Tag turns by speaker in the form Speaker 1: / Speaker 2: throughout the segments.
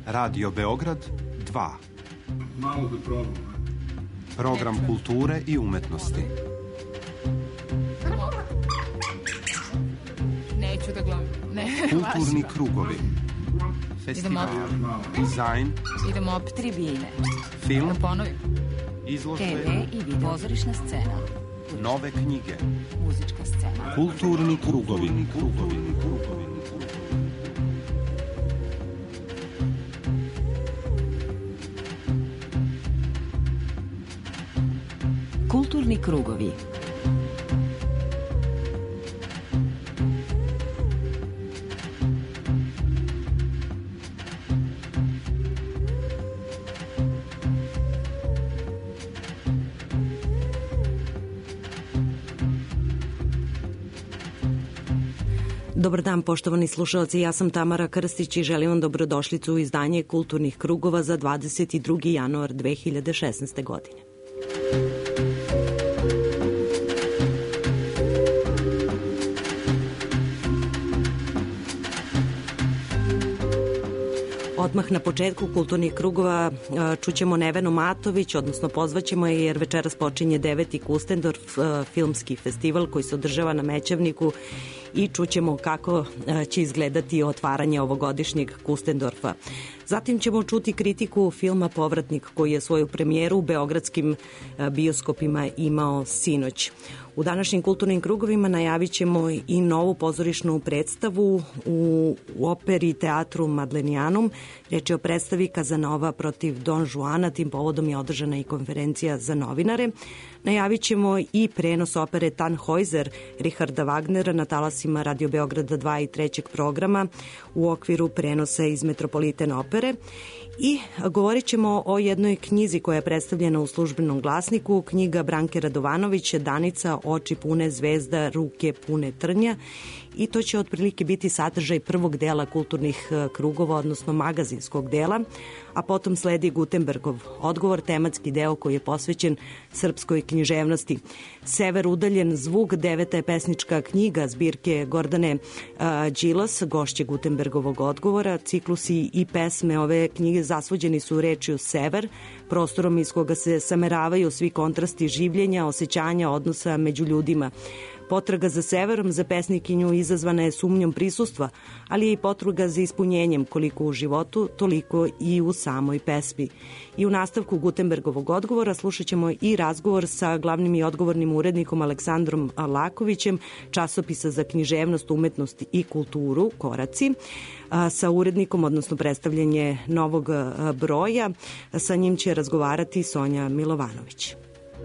Speaker 1: Radio Beograd 2.
Speaker 2: Malo da probam.
Speaker 1: Program kulture i umetnosti.
Speaker 3: Neću da gledam.
Speaker 1: Kulturni krugovi. Festival, dizajn.
Speaker 3: Idemo opet. Tribine.
Speaker 1: Film.
Speaker 3: Da ponovim.
Speaker 1: Izložbe.
Speaker 3: TV i video. Pozorišna scena.
Speaker 1: Nove knjige.
Speaker 3: Muzička scena.
Speaker 1: Kulturni krugovi.
Speaker 3: Kulturni krugovi. Dobar dan, poštovani slušalci, ja sam Tamara Krstić i želim vam dobrodošlicu u izdanje Kulturnih krugova za 22. januar 2016. godine. Odmah na početku kulturnih krugova čućemo Nevenu Matović, odnosno pozvaćemo je jer večeras počinje 9. Kustendorf filmski festival koji se održava na Mećavniku i čućemo kako će izgledati otvaranje ovogodišnjeg Kustendorfa. Zatim ćemo čuti kritiku filma Povratnik koji je svoju premijeru u beogradskim bioskopima imao sinoć. U današnjim kulturnim krugovima najavit ćemo i novu pozorišnu predstavu u operi teatru Madlenijanum. Reč je o predstavi Kazanova protiv Don Juana, tim povodom je održana i konferencija za novinare. Najavit ćemo i prenos opere Tannhäuser Richarda Wagnera na talasima Radio Beograda 2 i 3. programa u okviru prenosa iz Metropoliten opere. I govorit ćemo o jednoj knjizi koja je predstavljena u Službenom glasniku, knjiga Branke Radovanović, Danica, oči pune zvezda, ruke pune trnja, i to će otprilike biti sadržaj prvog dela kulturnih krugova, odnosno magazinskog dela, a potom sledi Gutenbergov odgovor, tematski deo koji je posvećen srpskoj književnosti. Sever udaljen zvuk, 9. je pesnička knjiga zbirke Gordane Đilas, gošće Gutenbergovog odgovora. Ciklusi i pesme ove knjige zasvođeni su rečju Sever, prostorom iz koga se sameravaju svi kontrasti življenja, osjećanja, odnosa među ljudima. Potraga za severom za pesnikinju izazvana je sumnjom prisustva, ali je i potraga za ispunjenjem, koliko u životu, toliko i u samoj pesmi. I u nastavku Gutenbergovog odgovora slušat ćemo i razgovor sa glavnim i odgovornim urednikom Aleksandrom Lakovićem, časopisa za književnost, umetnost i kulturu Koraci, sa urednikom, odnosno predstavljanje novog broja. Sa njim će razgovarati Sonja Milovanović.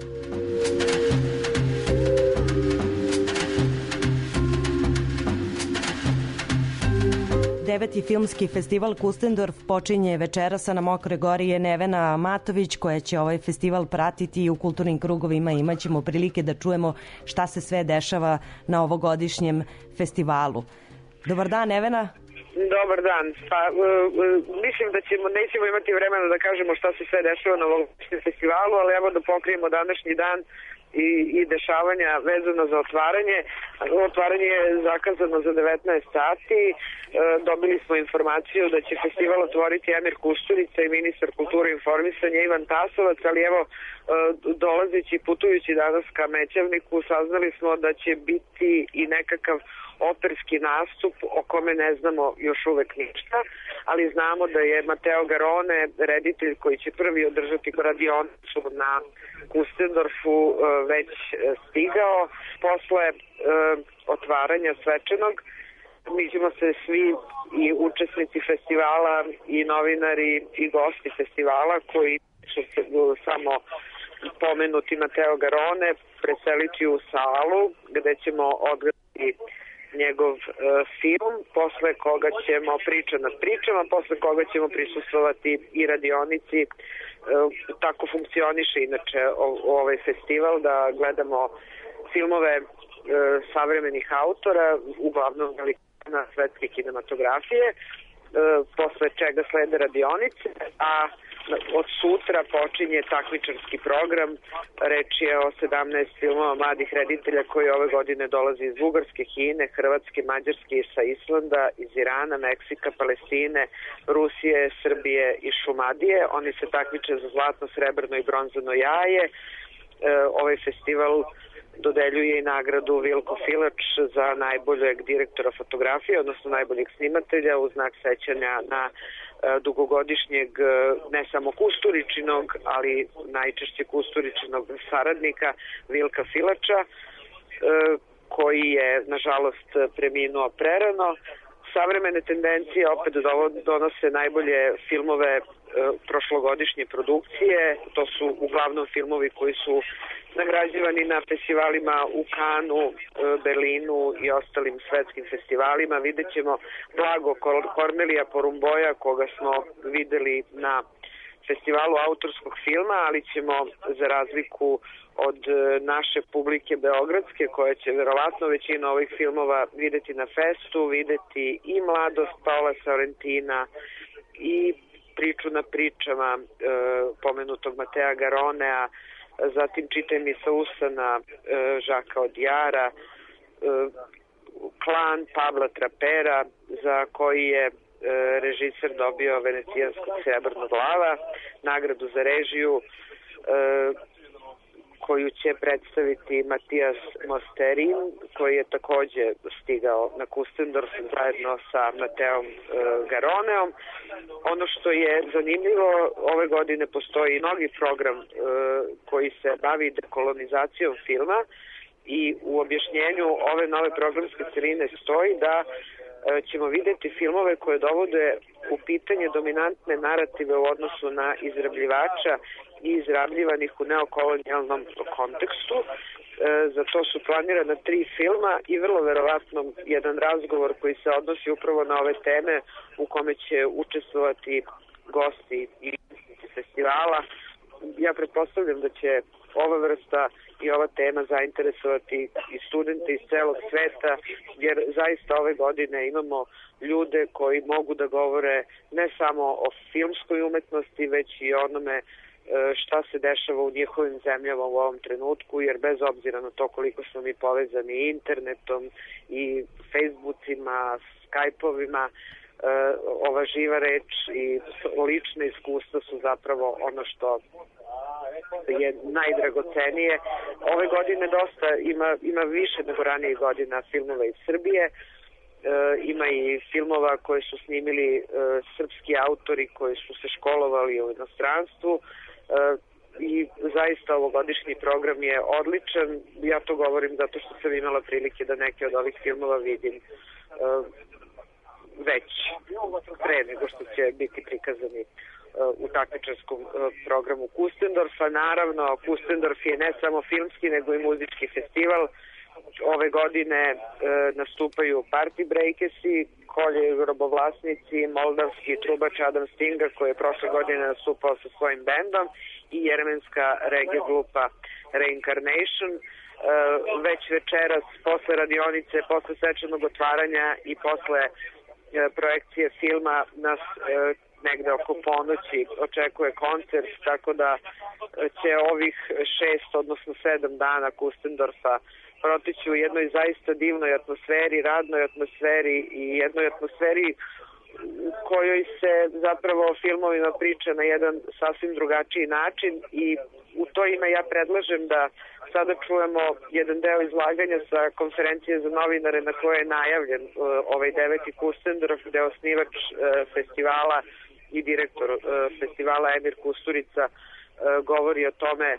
Speaker 3: Deveti filmski festival Kustendorf počinje večerasa. Na Mokroj gori je Nevena Matović koja će ovaj festival pratiti i u kulturnim krugovima imaćemo prilike da čujemo šta se sve dešava na ovogodišnjem festivalu. Dobar dan, Nevena.
Speaker 4: Dobar dan. Pa, mislim da nećemo imati vremena da kažemo šta se sve dešava na ovogodišnjem festivalu, ali evo da pokrijemo današnji dan i dešavanja vezano za otvaranje. Otvaranje je zakazano za 19 sati. Dobili smo informaciju da će festival otvoriti Emir Kusturica i ministar kulture i informisanja Ivan Tasovac, ali evo, dolazeći i putujući danas ka Mećavniku, saznali smo da će biti i nekakav operski nastup o kome ne znamo još uvek ništa, ali znamo da je Mateo Garone, reditelj koji će prvi održati radionicu na Kustendorfu, već stigao. Posle otvaranja svečanog mi ćemo se svi i učesnici festivala i novinari i gosti festivala koji su samo pomenuti Mateo Garone preseliti u salu gde ćemo odgledati njegov film, posle koga ćemo priča nad pričama, posle koga ćemo prisustvovati i radionici. Tako funkcioniše inače ovaj festival, da gledamo filmove savremenih autora, uglavnom velikana svetske kinematografije, posle čega slede radionice, a od sutra počinje takmičarski program. Reč je o 17 filmova mladih reditelja koji ove godine dolaze iz Bugarske, Kine, Hrvatske, Mađarske i sa Islanda, iz Irana, Meksika, Palestine, Rusije, Srbije i Šumadije. Oni se takmiče za zlatno, srebrno i bronzano jaje. Ovaj festival dodeljuje i nagradu Vilko Filač za najboljeg direktora fotografije, odnosno najboljeg snimatelja u znak sećanja na dugogodišnjeg ne samo Kusturičinog, ali najčešće Kusturičinog saradnika Vilka Filača, koji je nažalost preminuo prerano. Savremene tendencije opet donose najbolje filmove prošlogodišnje produkcije. To su uglavnom filmovi koji su nagrađivani na festivalima u Kanu, Berlinu i ostalim svetskim festivalima. Vidjet ćemo Blago Kornelija Porumboja, koga smo videli na festivalu autorskog filma, ali ćemo za razliku od naše publike beogradske, koja će verovatno većinu ovih filmova videti na festu, videti i Mladost Paola Sorrentina i Priču na pričama pomenutog Matea Garonea, zatim Čitaj mi sa usana Žaka Odijara, Klan Pavla Trapera, za koji je režiser dobio Venecijanskog srebrnog lava, nagradu za režiju koju će predstaviti Matijas Mosterin, koji je takođe stigao na Kustendorf zajedno sa Mateom Garoneom. Ono što je zanimljivo, ove godine postoji novi program koji se bavi dekolonizacijom filma i u objašnjenju ove nove programske celine stoji da ćemo videti filmove koje dovode u pitanje dominantne narative u odnosu na izrabljivača i izrabljivanih u neokolonijalnom kontekstu. Za to su planirana 3 filma i vrlo verovatno jedan razgovor koji se odnosi upravo na ove teme, u kome će učestvovati gosti i festivala. Ja pretpostavljam da će ova vrsta i ova tema zainteresovati i studente iz celog sveta, jer zaista ove godine imamo ljude koji mogu da govore ne samo o filmskoj umetnosti, već i onome šta se dešava u njihovim zemljama u ovom trenutku, jer bez obzira na to koliko smo mi povezani internetom i Facebookima, Skype-ovima, ova živa reč i lične iskustva su zapravo ono što je najdragocenije. Ove godine dosta ima više nego ranije godina filmova iz Srbije. Ima i filmova koje su snimili srpski autori koji su se školovali u inostranstvu i zaista ovogodišnji program je odličan. Ja to govorim zato što sam imala prilike da neke od ovih filmova vidim već pre nego što će biti prikazani u takmičarskom programu Kustendorfa. Naravno, Kustendorf je ne samo filmski nego i muzički festival. Ove godine nastupaju Party Breakersi, Kolje grobovlasnici, moldavski trubač Adam Stinga, koji je prošle godine nastupao sa svojim bendom, i jeremenska reggae grupa Reincarnation. Već večeras, posle radionice, posle svečanog otvaranja i posle projekcije filma nas negde oko ponoći očekuje koncert, tako da će ovih 6, odnosno 7 dana Kustendorfa protići u jednoj zaista divnoj atmosferi, radnoj atmosferi i jednoj atmosferi u kojoj se zapravo o filmovima priča na jedan sasvim drugačiji način, i u to ime ja predlažem da sada čujemo jedan deo izlaganja sa konferencije za novinare na kojoj je najavljen ovaj 9. Kustendorf, gde osnivač festivala i direktor festivala Emir Kusturica govori o tome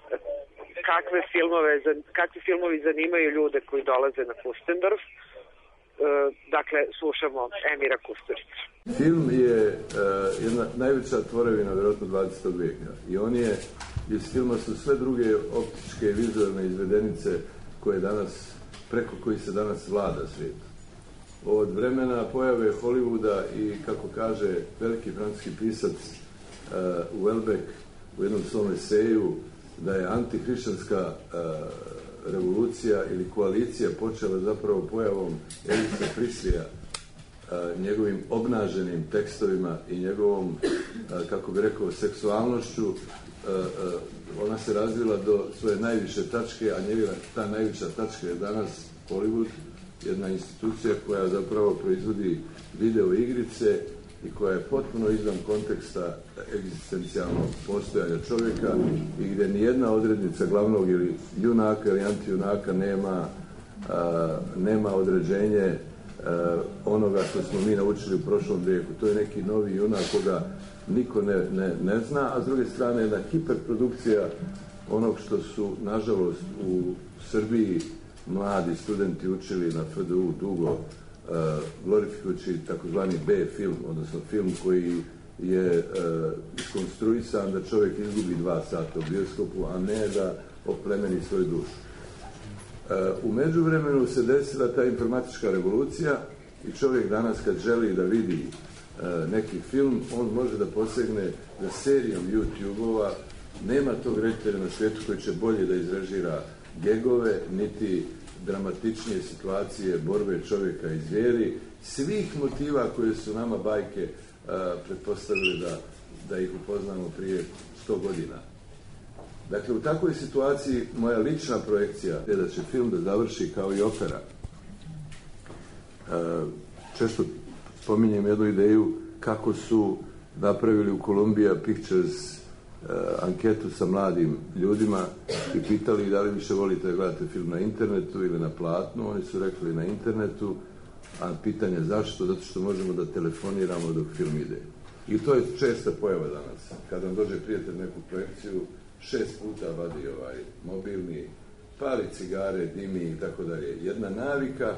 Speaker 4: kakvi filmovi zanimaju ljude koji dolaze na Kustendorf. Dakle, slušamo Emira Kusturicu.
Speaker 5: Film je jedna najveća tvorevina vjerojatno 20. vijeka i on je, iz filma su sve druge optičke i vizualne izvedenice koje danas, preko koji se danas vlada svijet. Od vremena pojave Hollywooda i, kako kaže veliki francuski pisac Houellebecq u jednom svom eseju, da je antihrišćanska revolucija ili koalicija počela zapravo pojavom Elvisa Preslija njegovim obnaženim tekstovima i njegovom, kako bi rekao, seksualnošću, ona se razvila do svoje najviše tačke, a njegova ta najviša tačka je danas Hollywood, jedna institucija koja zapravo proizvodi video igrice i koja je potpuno izvan konteksta egzistencijalnog postojanja čovjeka i gdje nijedna odrednica glavnog ili junaka ili antijunaka nema određenje onoga što smo mi naučili u prošlom vijeku. To je neki novi junak koga niko ne zna, a s druge strane jedna hiperprodukcija onog što su, nažalost, u Srbiji mladi studenti učili na FDU dugo, glorifikujući takozvani B film, odnosno film koji je iskonstruisan da čovjek izgubi 2 sata u bioskopu, a ne da oplemeni svoju dušu. U međuvremenu se desila ta informatička revolucija i čovjek danas kad želi da vidi neki film, on može da posegne za serijom YouTube-ova. Nema tog reditelja na svijetu koji će bolje da izrežira gegove, niti dramatičnije situacije borbe čovjeka i zvijeri, svih motiva koje su nama bajke pretpostavili da ih upoznamo prije 100 godina. Dakle, u takvoj situaciji moja lična projekcija je da će film da završi kao i opera. Često spominjem jednu ideju kako su napravili u Columbia Pictures anketu sa mladim ljudima i pitali da li više volite da gledate film na internetu ili na platnu. Oni su rekli na internetu, a pitanje zašto? Zato što možemo da telefoniramo dok film ide. I to je česta pojava danas. Kad vam dođe prijatelj neku projekciju, 6 puta vadi mobilni, pali cigare, dimi i tako dalje. Jedna navika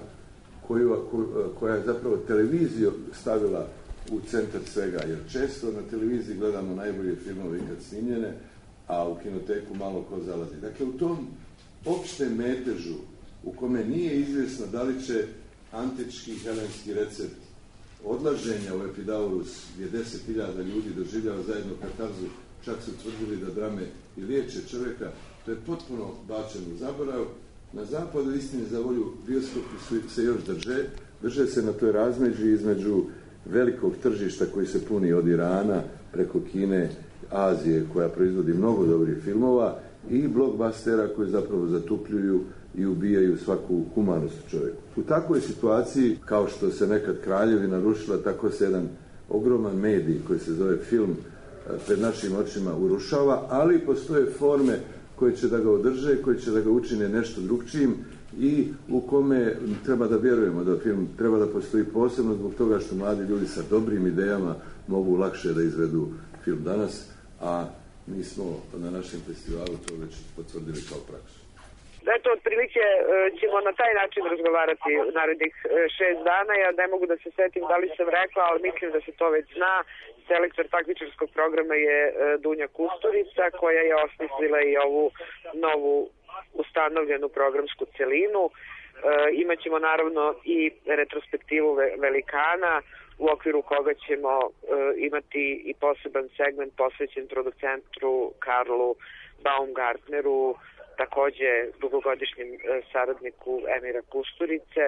Speaker 5: koja je zapravo televiziju stavila u centar svega, jer često na televiziji gledamo najbolje filmove ikad snimljene, a u kinoteku malo ko zalazi. Dakle, u tom opštem metežu u kome nije izvjesno da li će antički helenski recept odlaženja u Epidaurus, gdje 10.000 ljudi doživljava zajedno katarzu, čak su tvrdili da drame i liječe čovjeka, to je potpuno bačeno u zaborav. Na zapadu, istini za volju, bioskopi se još drže se na toj razmeđi između velikog tržišta koji se puni od Irana preko Kine, Azije koja proizvodi mnogo dobrih filmova i blockbustera koji zapravo zatupljuju i ubijaju svaku humanost čovjeku. U takvoj situaciji, kao što se nekad kraljevina rušila, tako se jedan ogroman medij koji se zove film pred našim očima urušava, ali postoje forme koje će da ga održe, koje će da ga učine nešto drugčijim i u kome treba da vjerujemo da film treba da postoji posebno zbog toga što mladi ljudi sa dobrim idejama mogu lakše da izvedu film danas, a mi smo na našem festivalu to već potvrdili kao praksu.
Speaker 4: Eto, otprilike ćemo na taj način razgovarati u narednih 6 dana. Ja ne mogu da se setim da li sam rekla, ali mislim da se to već zna. Selektor takmičarskog programa je Dunja Kusturica, koja je osmislila i ovu novu ustanovljenu programsku celinu. Imaćemo naravno i retrospektivu Velikana, u okviru koga ćemo imati i poseban segment posvećen producentru Karlu Baumgartneru, takođe dugogodišnjem saradniku Emira Kusturice.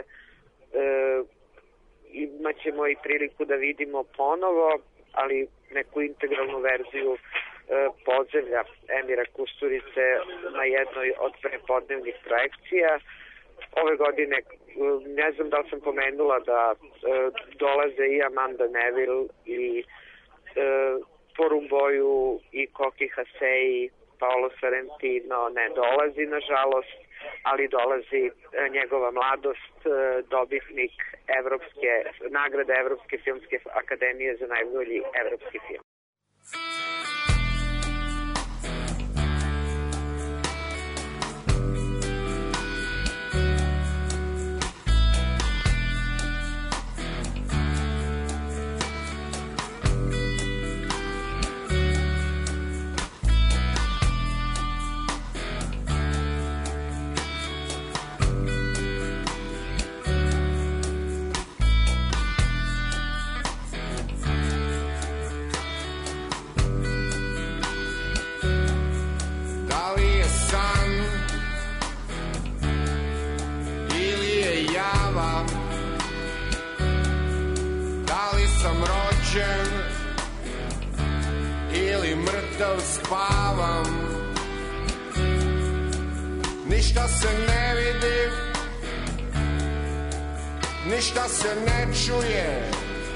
Speaker 4: Imaćemo i priliku da vidimo ponovo, ali neku integralnu verziju podzemlja Emira Kusturice na jednoj od prepodnevnih projekcija. Ove godine, ne znam da li sam pomenula da dolaze i Amanda Neville i Porumboju i Koki Hasei. Paolo Sorrentino ne dolazi, nažalost, ali dolazi njegova mladost, dobitnik nagrade Evropske filmske akademije za najbolji evropski film.
Speaker 6: rođen ili mrtav spavam, ništa se ne vidi, ništa se ne čuje,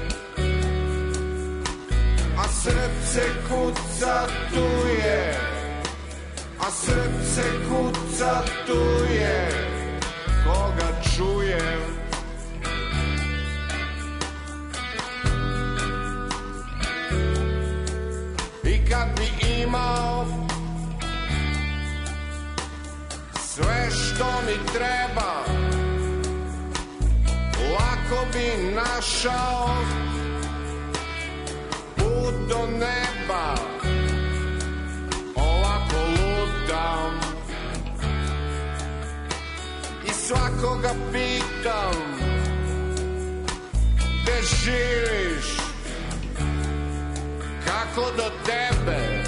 Speaker 6: a srce kuca tu je, a srce kuca tu je, koga čuje. I kad bi imao sve što mi treba, lako bi našao put do neba. Ovako lutam i svakoga pitam, gde živiš, kako do tebe.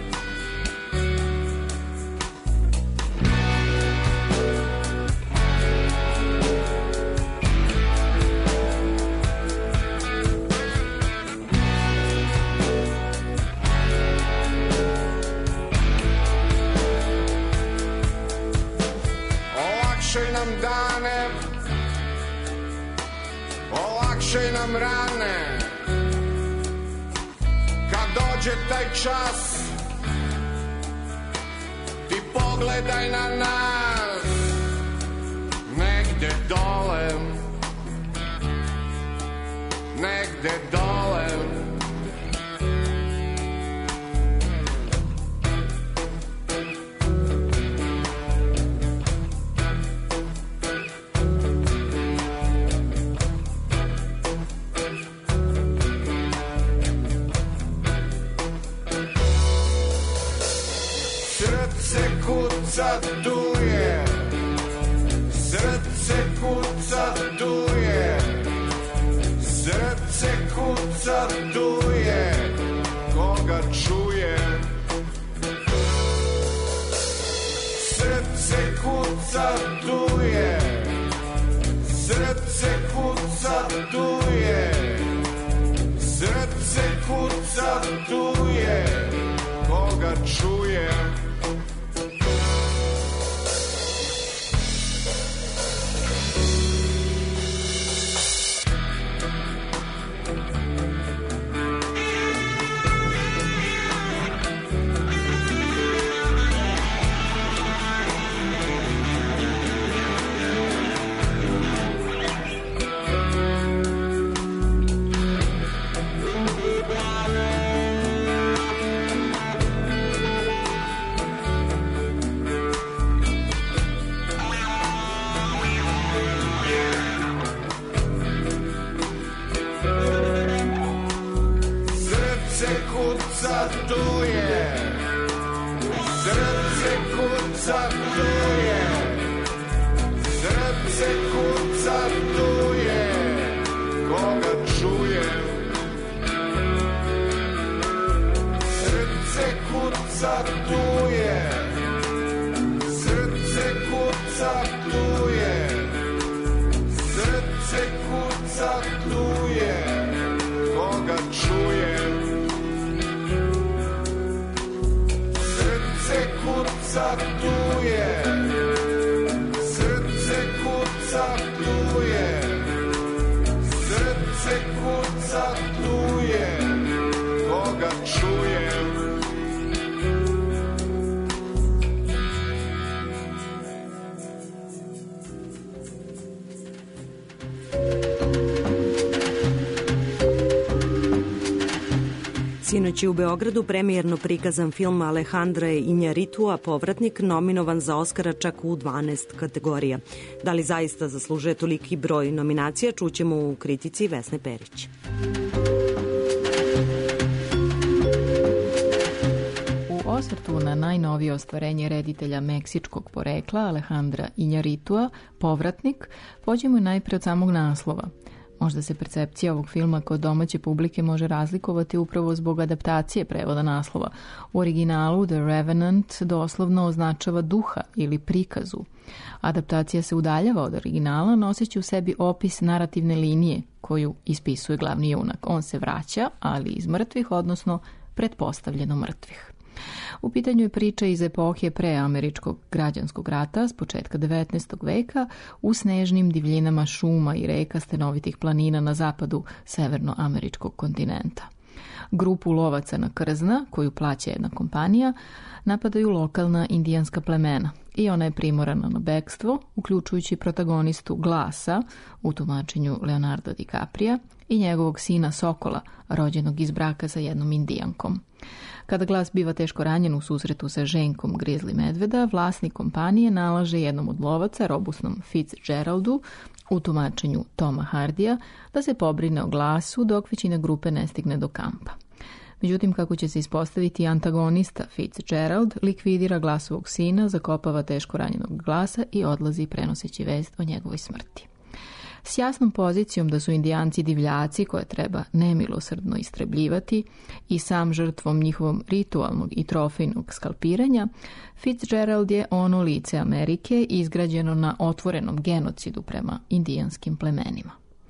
Speaker 6: Olakšaj nam dane, olakšaj nam rane, kad dođe taj čas, ti pogledaj na nas, negde dole, negde dole. Srce kuca tu je, srce kuca tu je, srce kuca tu je, koga čuje. Srce kuca tu je, srce kuca tu je, srce kuca tu je, koga čuje. Kuca tu je, srce kuca tu je, srce kuca tu je, koga čuje. Srce kuca tu je, srce kuca tu je, srce kuca tu je, koga čuje. Srce kuca tu je, srce kuca tu je, srce kuca tu je, koga čuje.
Speaker 3: Sinoć je u Beogradu premijerno prikazan film Alejandra Injaritua Povratnik, nominovan za Oskara čak u 12 kategorija. Da li zaista zaslužuje toliki broj nominacija, čućemo u kritici Vesne Perić.
Speaker 7: U osvrtu na najnovije ostvarenje reditelja meksičkog porekla Alejandra Injaritua Povratnik, pođemo najpre od samog naslova. Možda se percepcija ovog filma kod domaće publike može razlikovati upravo zbog adaptacije prevoda naslova. U originalu The Revenant doslovno označava duha ili prikazu. Adaptacija se udaljava od originala noseći u sebi opis narativne linije koju ispisuje glavni junak. On se vraća, ali iz mrtvih, odnosno pretpostavljeno mrtvih. U pitanju je priča iz epohe preameričkog građanskog rata s početka 19. veka u snežnim divljinama šuma i reka stenovitih planina na zapadu severnoameričkog kontinenta. Grupu lovaca na krzna, koju plaća jedna kompanija, napadaju lokalna indijanska plemena i ona je primorana na bekstvo, uključujući protagonistu Glasa u tumačenju Leonardo DiCapria i njegovog sina Sokola, rođenog iz braka sa jednom indijankom. Kada Glas biva teško ranjen u susretu sa ženkom grizli medveda, vlasnik kompanije nalaže jednom od lovaca, robusnom Fitzgeraldu, u tumačenju Toma Hardija, da se pobrine o Glasu dok većina grupe ne stigne do kampa. Međutim, kako će se ispostaviti antagonista Fitzgerald, likvidira Glasovog sina, zakopava teško ranjenog Glasa i odlazi prenoseći vest o njegovoj smrti. S jasnom pozicijom da su indijanci divljaci koje treba nemilosrdno istrebljivati i sam žrtvom njihovom ritualnog i trofejnog skalpiranja, Fitzgerald je ono lice Amerike izgrađeno na otvorenom genocidu prema indijanskim plemenima.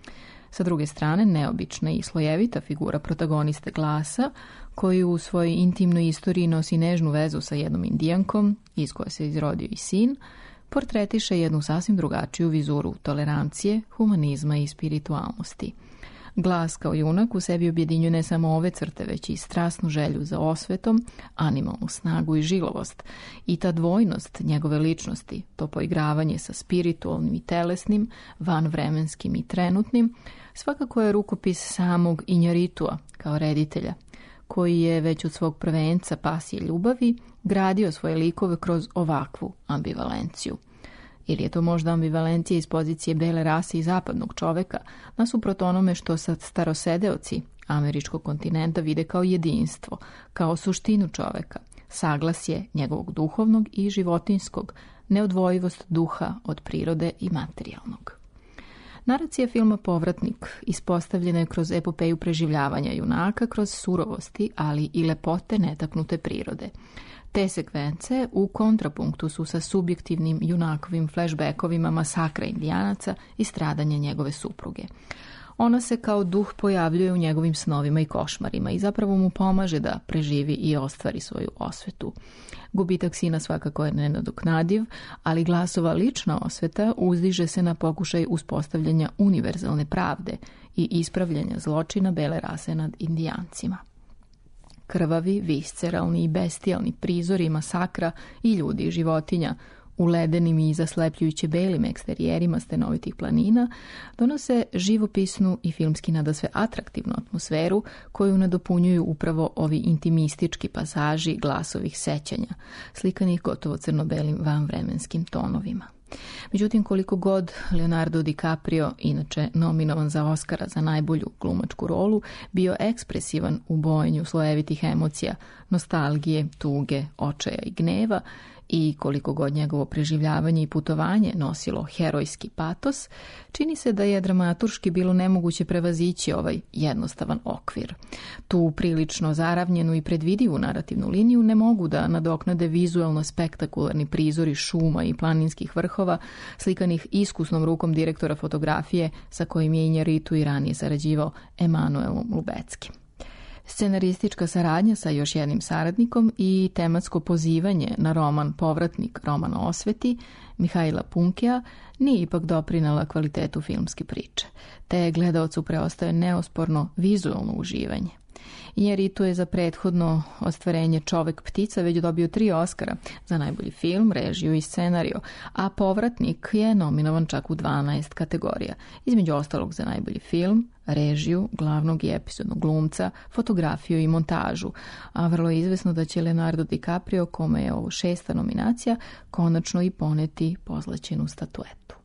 Speaker 7: Sa druge strane, neobična i slojevita figura protagoniste Glasa, koji u svojoj intimnoj istoriji nosi nežnu vezu sa jednom indijankom, iz koje se izrodio i sin, portretiše jednu sasvim drugačiju vizuru tolerancije, humanizma i spiritualnosti. Glas kao junak u sebi objedinjuje ne samo ove crte, već i strasnu želju za osvetom, animalnu snagu i žilovost. I ta dvojnost njegove ličnosti, to poigravanje sa spiritualnim i telesnim, vanvremenskim i trenutnim, svakako je rukopis samog Injaritua kao reditelja, koji je već od svog prvenca pasije ljubavi gradio svoje likove kroz ovakvu ambivalenciju. Ili je to možda ambivalencija iz pozicije bele rase i zapadnog čoveka, nasuprot onome što sad starosedeoci američkog kontinenta vide kao jedinstvo, kao suštinu čoveka, saglasje njegovog duhovnog i životinskog, neodvojivost duha od prirode i materijalnog. Naracija filma Povratnik ispostavljena je kroz epopeju preživljavanja junaka, kroz surovosti, ali i lepote netaknute prirode. Te sekvence u kontrapunktu su sa subjektivnim junakovim flashbackovima masakra indijanaca i stradanja njegove supruge. Ona se kao duh pojavljuje u njegovim snovima i košmarima i zapravo mu pomaže da preživi i ostvari svoju osvetu. Gubitak sina svakako je nenadoknadiv, ali Glasova lična osveta uzdiže se na pokušaj uspostavljanja univerzalne pravde i ispravljanja zločina bele rase nad indijancima. Krvavi, visceralni i bestijalni prizori masakra i ljudi i životinja u ledenim i zaslepljujuće belim eksterijerima stenovitih planina donose živopisnu i filmski nadasve atraktivnu atmosferu koju nadopunjuju upravo ovi intimistički pasaži Glasovih sećanja, slikanih gotovo crno-belim vanvremenskim tonovima. Međutim, koliko god Leonardo DiCaprio, inače nominovan za Oscara za najbolju glumačku rolu, bio ekspresivan u bojenju slojevitih emocija, nostalgije, tuge, očaja i gneva, i koliko god njegovo preživljavanje i putovanje nosilo herojski patos, čini se da je dramaturški bilo nemoguće prevazići ovaj jednostavan okvir. Tu prilično zaravnjenu i predvidivu narativnu liniju ne mogu da nadoknade vizualno spektakularni prizori šuma i planinskih vrhova, slikanih iskusnom rukom direktora fotografije sa kojim je Injaritu i ranije sarađivao Emanuelom Lubeckim. Scenaristička saradnja sa još jednim saradnikom i tematsko pozivanje na roman Povratnik, roman o osveti, Mihaila Punkea, nije ipak doprinala kvalitetu filmske priče, te gledaocu preostaje neosporno vizualno uživanje. Injaritu je za prethodno ostvarenje Čovek ptica već dobio 3 Oscara za najbolji film, režiju i scenario, a Povratnik je nominovan čak u 12 kategorija, između ostalog za najbolji film, režiju, glavnog i epizodnog glumca, fotografiju i montažu, a vrlo je izvesno da će Leonardo DiCaprio, kome je ovo 6. nominacija, konačno i poneti pozlaćenu statuetu.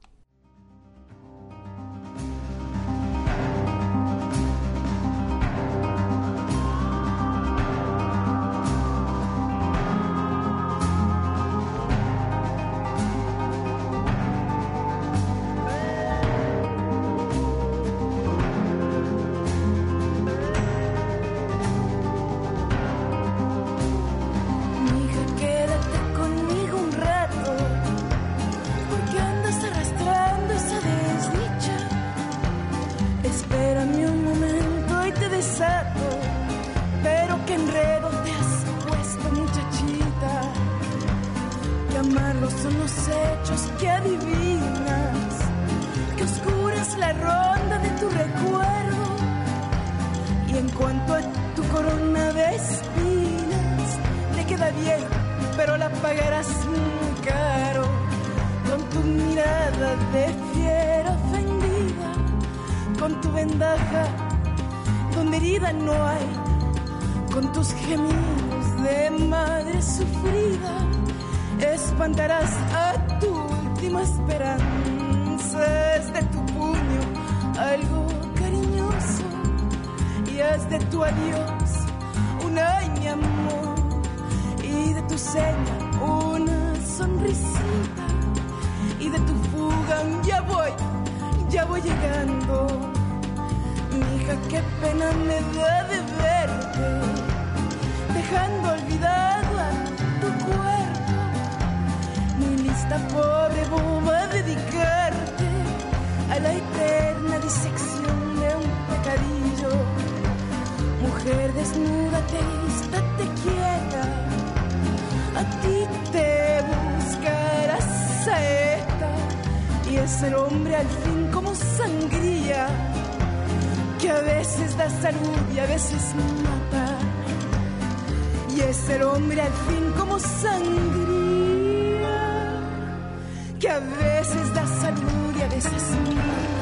Speaker 8: adivinas que oscura es la ronda de tu recuerdo. Y en cuanto a tu corona de espinas, te queda bien, pero la pagarás muy caro. Con tu mirada de fiera ofendida, con tu vendaja donde herida no hay, con tus gemidos de madre sufrida, espantarás a tu última esperanza. Es de tu puño algo cariñoso y haz de tu adiós un ay mi amor, y de tu seña una sonrisita, y de tu fuga un ya voy llegando. Mija, qué pena me da de verte, dejando olvidado a tu cuerpo. Muy lista, pobre boba, a dedicarte a la eterna disección de un pecadillo. Mujer desnuda, estate quieta, a ti te buscará saeta, y es el hombre al fin como sangría, que a veces da salud y a veces mata. Y es el hombre al fin como sangría, que a veces da salud y a veces mata.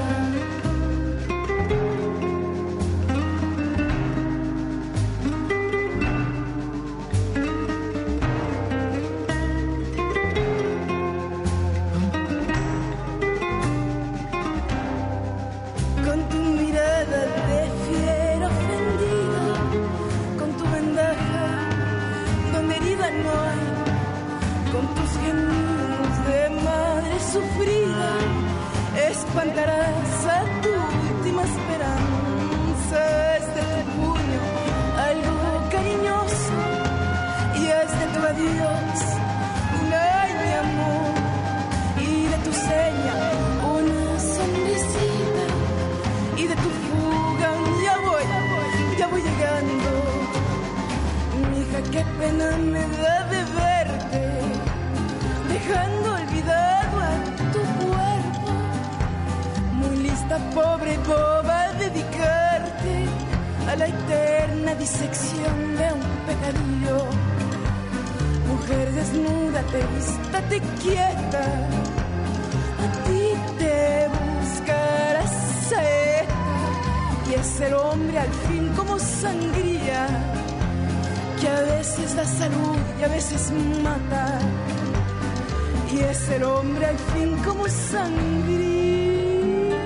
Speaker 8: Espantarás a tu última esperanza. Es de tu puño algo cariñoso y es de tu adiós un ay mi amor, y de tu seña una sonrisita, y de tu fuga un ya voy llegando. Mija, qué pena me da de verte, dejando olvidado a tu cuerpo. Muy lista, pobre boba, a dedicarte a la eterna disección de un pecadillo. Mujer desnuda, estate quieta, a ti te buscará saeta, y es el hombre al fin como sangría, que a veces da salud y a veces mata. Y es el hombre al fin como sangría,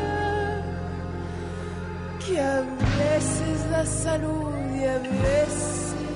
Speaker 8: que a veces da salud y a veces...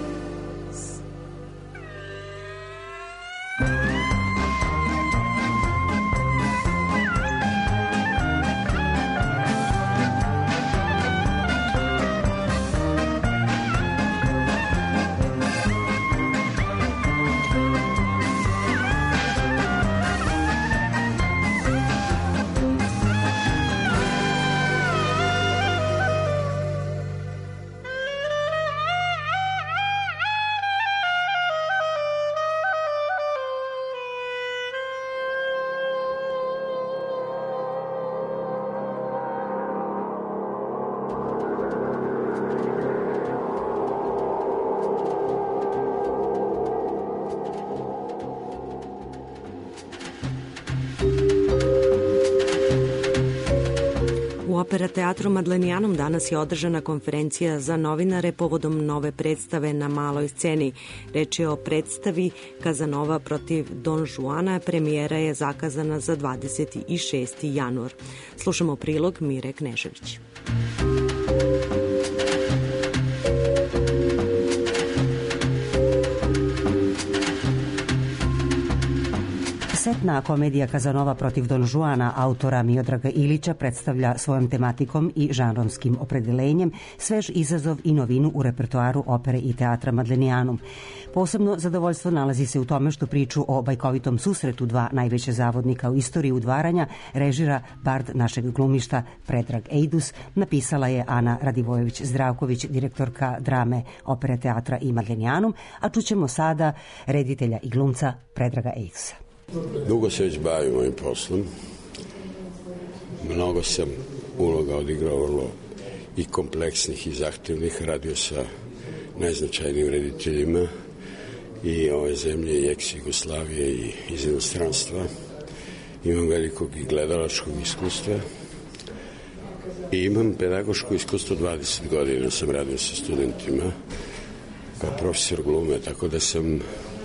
Speaker 3: U Opera teatru Madlenijanum danas je održana konferencija za novinare povodom nove predstave na maloj sceni. Reč je o predstavi Kazanova protiv Don Juana. Premijera je zakazana za 26. januar. Slušamo prilog Mire Knežević.
Speaker 9: Setna komedija Kazanova protiv Don Juana autora Miodraga Ilića predstavlja svojom tematikom i žanronskim opredelenjem svež izazov i novinu u repertoaru opere i teatra Madlenijanum. Posebno zadovoljstvo nalazi se u tome što priču o bajkovitom susretu dva najveće zavodnika u istoriji udvaranja režira bard našeg glumišta Predrag Ejdus, napisala je Ana Radivojević-Zdravković, direktorka drame opere teatra i Madlenijanum, a čućemo sada reditelja i glumca Predraga Ejdusa.
Speaker 10: Dugo se već bavim ovim poslom. Mnogo sam uloga odigrao, vrlo i kompleksnih i zahtevnih. Radio sa najznačajnijim rediteljima i ove zemlje i ex-Jugoslavije i iz inostranstva. Imam velikog i gledalačkog iskustva i imam pedagoško iskustvo. 20 godina sam radio sa studentima kao profesor glume, tako da sam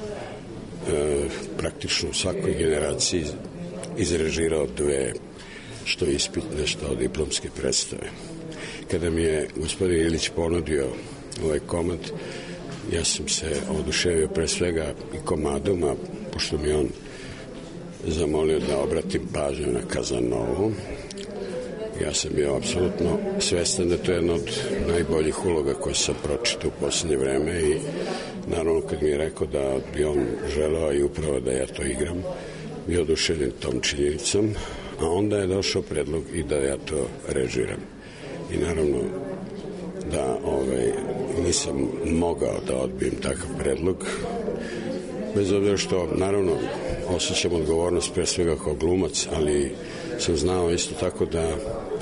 Speaker 10: praktično u svakoj generaciji izrežirao 2, što ispitne, što diplomske predstave. Kada mi je gospodin Ilić ponudio ovaj komad, ja sam se oduševio pre svega i komadom, a pošto mi on zamolio da obratim pažnju na Kazanovu, ja sam bio apsolutno svestan da to je jedna od najboljih uloga koje sam pročitao u posljednje vreme i naravno kad mi je rekao da bi on želeo i upravo da ja to igram, bio oduševljen tom činjenicom, a onda je došao predlog i da ja to režiram. I naravno da nisam mogao da odbijem takav predlog, bez obzira što naravno osjećam odgovornost pre svega kao glumac, ali sam znao isto tako da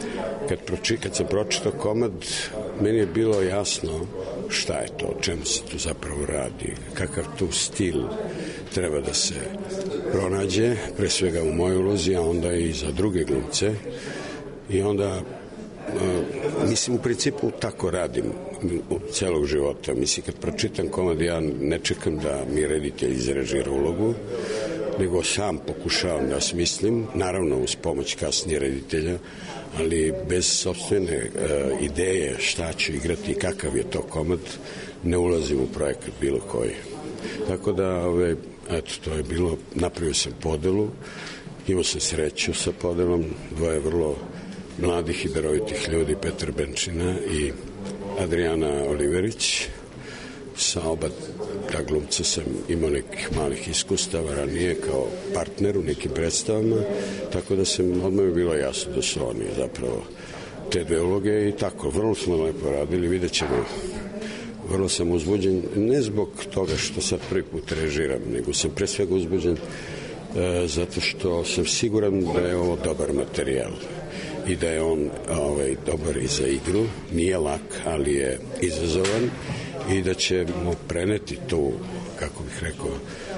Speaker 10: kad sam pročitao komad, meni je bilo jasno šta je to, o čemu se tu zapravo radi, kakav tu stil treba da se pronađe, pre svega u mojoj ulozi, a onda i za druge glumce. I onda mislim, u principu tako radim celog života. Mislim, kad pročitam komad, ja ne čekam da mi reditelj izrežira ulogu, nego sam pokušavam da smislim, naravno uz pomoć kasnije reditelja, ali bez sopstvene ideje šta ću igrati i kakav je to komad, ne ulazim u projekat bilo koji. Tako da, eto, to je bilo, napravio sam podelu, imao sam sreću sa podelom, 2 vrlo mladih i darovitih ljudi, Petar Benčina i Adriana Oliverić. Sa oba ta glumca sam imao nekih malih iskustava ranije kao partner u nekim predstavama, tako da sam odmah je bilo jasno da su oni zapravo te 2 uloge i tako, vrlo smo lepo radili, vidjet ćemo. Vrlo sam uzbuđen, ne zbog toga što sad prvi put režiram, nego sam pre svega uzbuđen zato što sam siguran da je ovo dobar materijal i da je on dobar i za igru, nije lak, ali je izazovan i da ćemo preneti tu, kako bih rekao,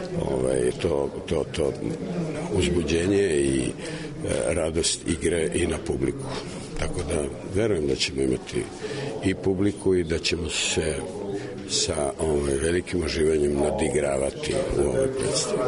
Speaker 10: to uzbuđenje i radost igre i na publiku. Tako da verujem da ćemo imati i publiku i da ćemo se sa velikim oživanjem nadigravati u ovoj predstavi.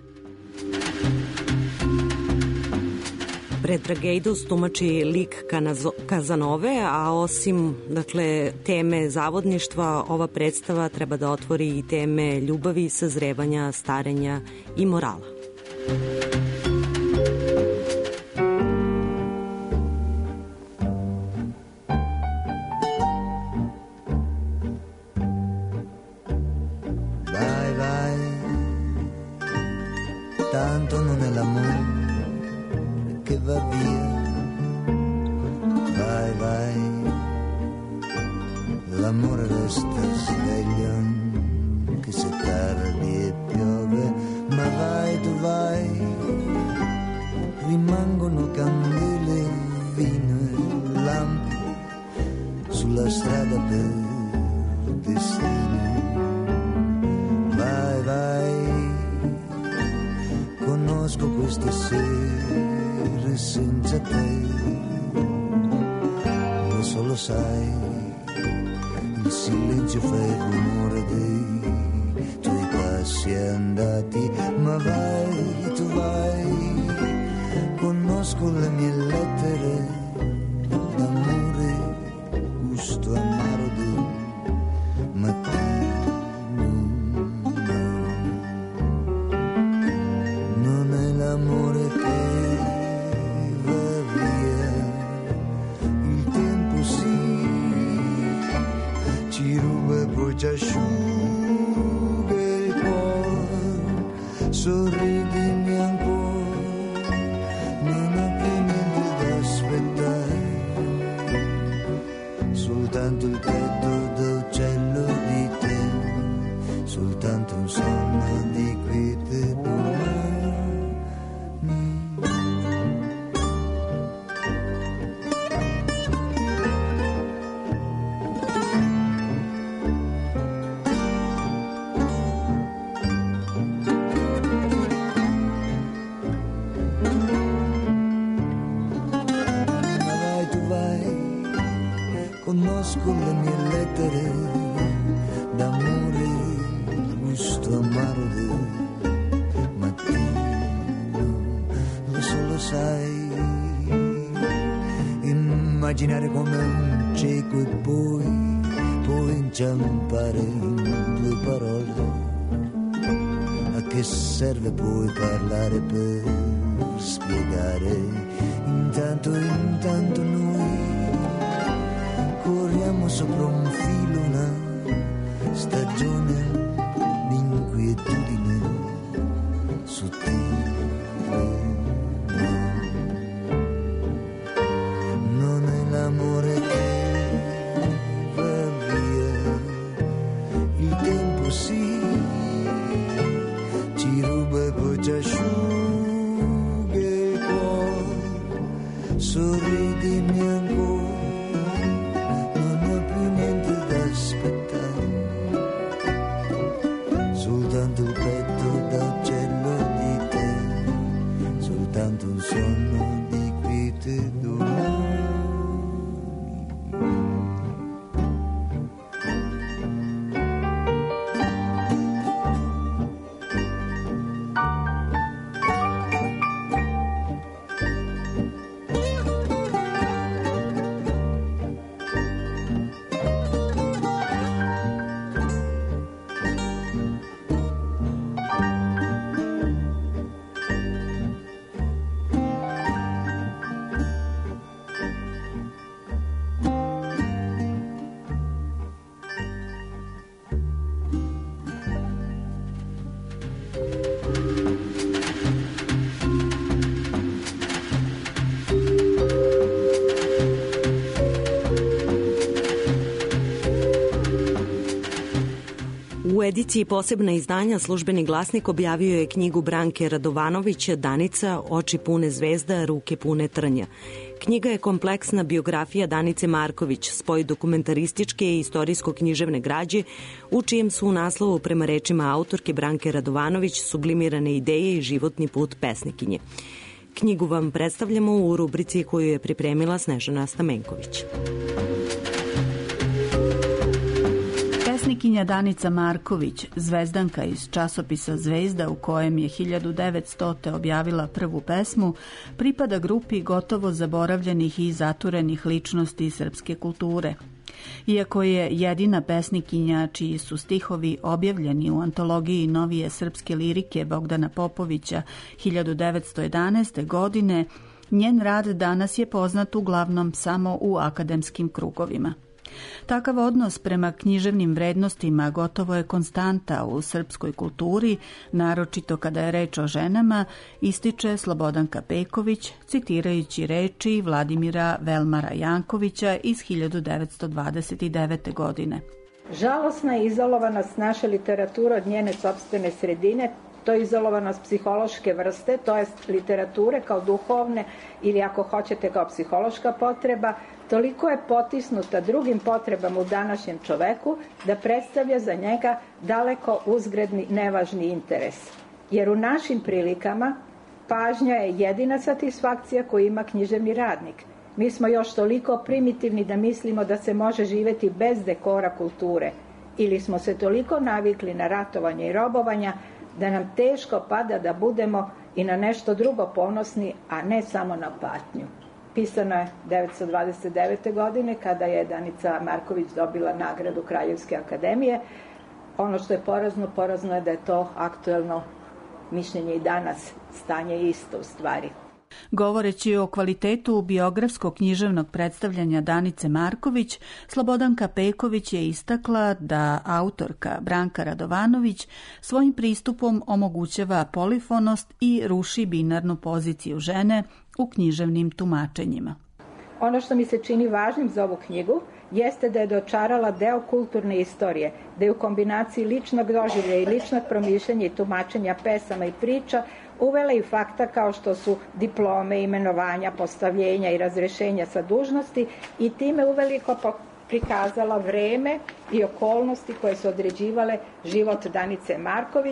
Speaker 3: Predrag Ejdus tumači lik Kazanove, a osim teme zavodništva, ova predstava treba da otvori i teme ljubavi, sazrevanja, starenja i morala.
Speaker 11: Vai, vai, tanto non è l'amore che va via, vai, vai, l'amore resta sveglio anche se tardi e piove, ma vai, tu vai, rimangono candele, vino e lampi sulla strada per destino, vai, vai, conosco queste sere senza te, lo solo sai, il silenzio fa il rumore dei tuoi passi andati, ma vai, tu vai, conosco le mie lettere d'amore, gusto amaro del mattino, non è l'amore che va via, il tempo sì, ci ruba e poi ci asciuga il cuore, sorridimi ancora, non ho più niente da aspettare, soltanto il petto d'uccello di te, soltanto un sonno di quiete domani. conosco le mie lettere d'amore, gusto amaro del mattino, lo sai, immaginare come un cieco e poi inciampare in due parole. A che serve poi parlare per spiegare? Intanto noi corriamo sopra un filo, una stagione di inquietudine sottile. Non è l'amore che va via, il tempo sì, ci ruba e poi ci asciuga il cuore. Sorridimi ancora, non ho più niente da aspettare, soltanto il petto da uccello di te, soltanto un sonno di quiete domani.
Speaker 3: U ediciji posebna izdanja Službeni glasnik objavio je knjigu Branke Radovanović Danica, oči pune zvezda, ruke pune trnja. Knjiga je kompleksna biografija Danice Marković, spoj dokumentarističke i istorijsko-književne građe, u čijem su u naslovu, prema rečima autorke Branke Radovanović, sublimirane ideje i životni put pesnikinje. Knjigu vam predstavljamo u rubrici koju je pripremila Snežana Stamenković.
Speaker 12: Pesnikinja Danica Marković, zvezdanka iz časopisa Zvezda u kojem je 1900. objavila prvu pesmu, pripada grupi gotovo zaboravljenih i zaturenih ličnosti srpske kulture. Iako je jedina pesnikinja čiji su stihovi objavljeni u antologiji novije srpske lirike Bogdana Popovića 1911. godine, njen rad danas je poznat uglavnom samo u akademskim krugovima. Takav odnos prema književnim vrednostima gotovo je konstanta u srpskoj kulturi, naročito kada je reč o ženama, ističe Slobodanka Peković, citirajući reči Vladimira Velmara Jankovića iz 1929. godine.
Speaker 13: Žalosna je izolovanost naše literature od njene sopstvene sredine, to je izolovanost psihološke vrste, to je literature kao duhovne ili ako hoćete kao psihološka potreba, toliko je potisnuta drugim potrebama u današnjem čoveku da predstavlja za njega daleko uzgredni, nevažni interes. Jer u našim prilikama pažnja je jedina satisfakcija koju ima književni radnik. Mi smo još toliko primitivni da mislimo da se može živeti bez dekora kulture. Ili smo se toliko navikli na ratovanje i robovanja da nam teško pada da budemo i na nešto drugo ponosni, a ne samo na patnju. Pisano je 1929. godine kada je Danica Marković dobila nagradu Kraljevske akademije. Ono što je porazno je da je to aktuelno mišljenje i danas, stanje isto u stvari.
Speaker 12: Govoreći o kvalitetu biografskog književnog predstavljanja Danice Marković, Slobodanka Peković je istakla da autorka Branka Radovanović svojim pristupom omogućava polifonost i ruši binarnu poziciju žene u književnim tumačenjima.
Speaker 13: Ono što mi se čini važnim za ovu knjigu jeste da je dočarala deo kulturne istorije, da je u kombinaciji ličnog doživlja i ličnog promišljanja i tumačenja pesama i priča uvela i fakta kao što su diplome, imenovanja, postavljenja i razrešenja sa dužnosti i time uveliko prikazala vreme i okolnosti koje su određivale život Danice Marković,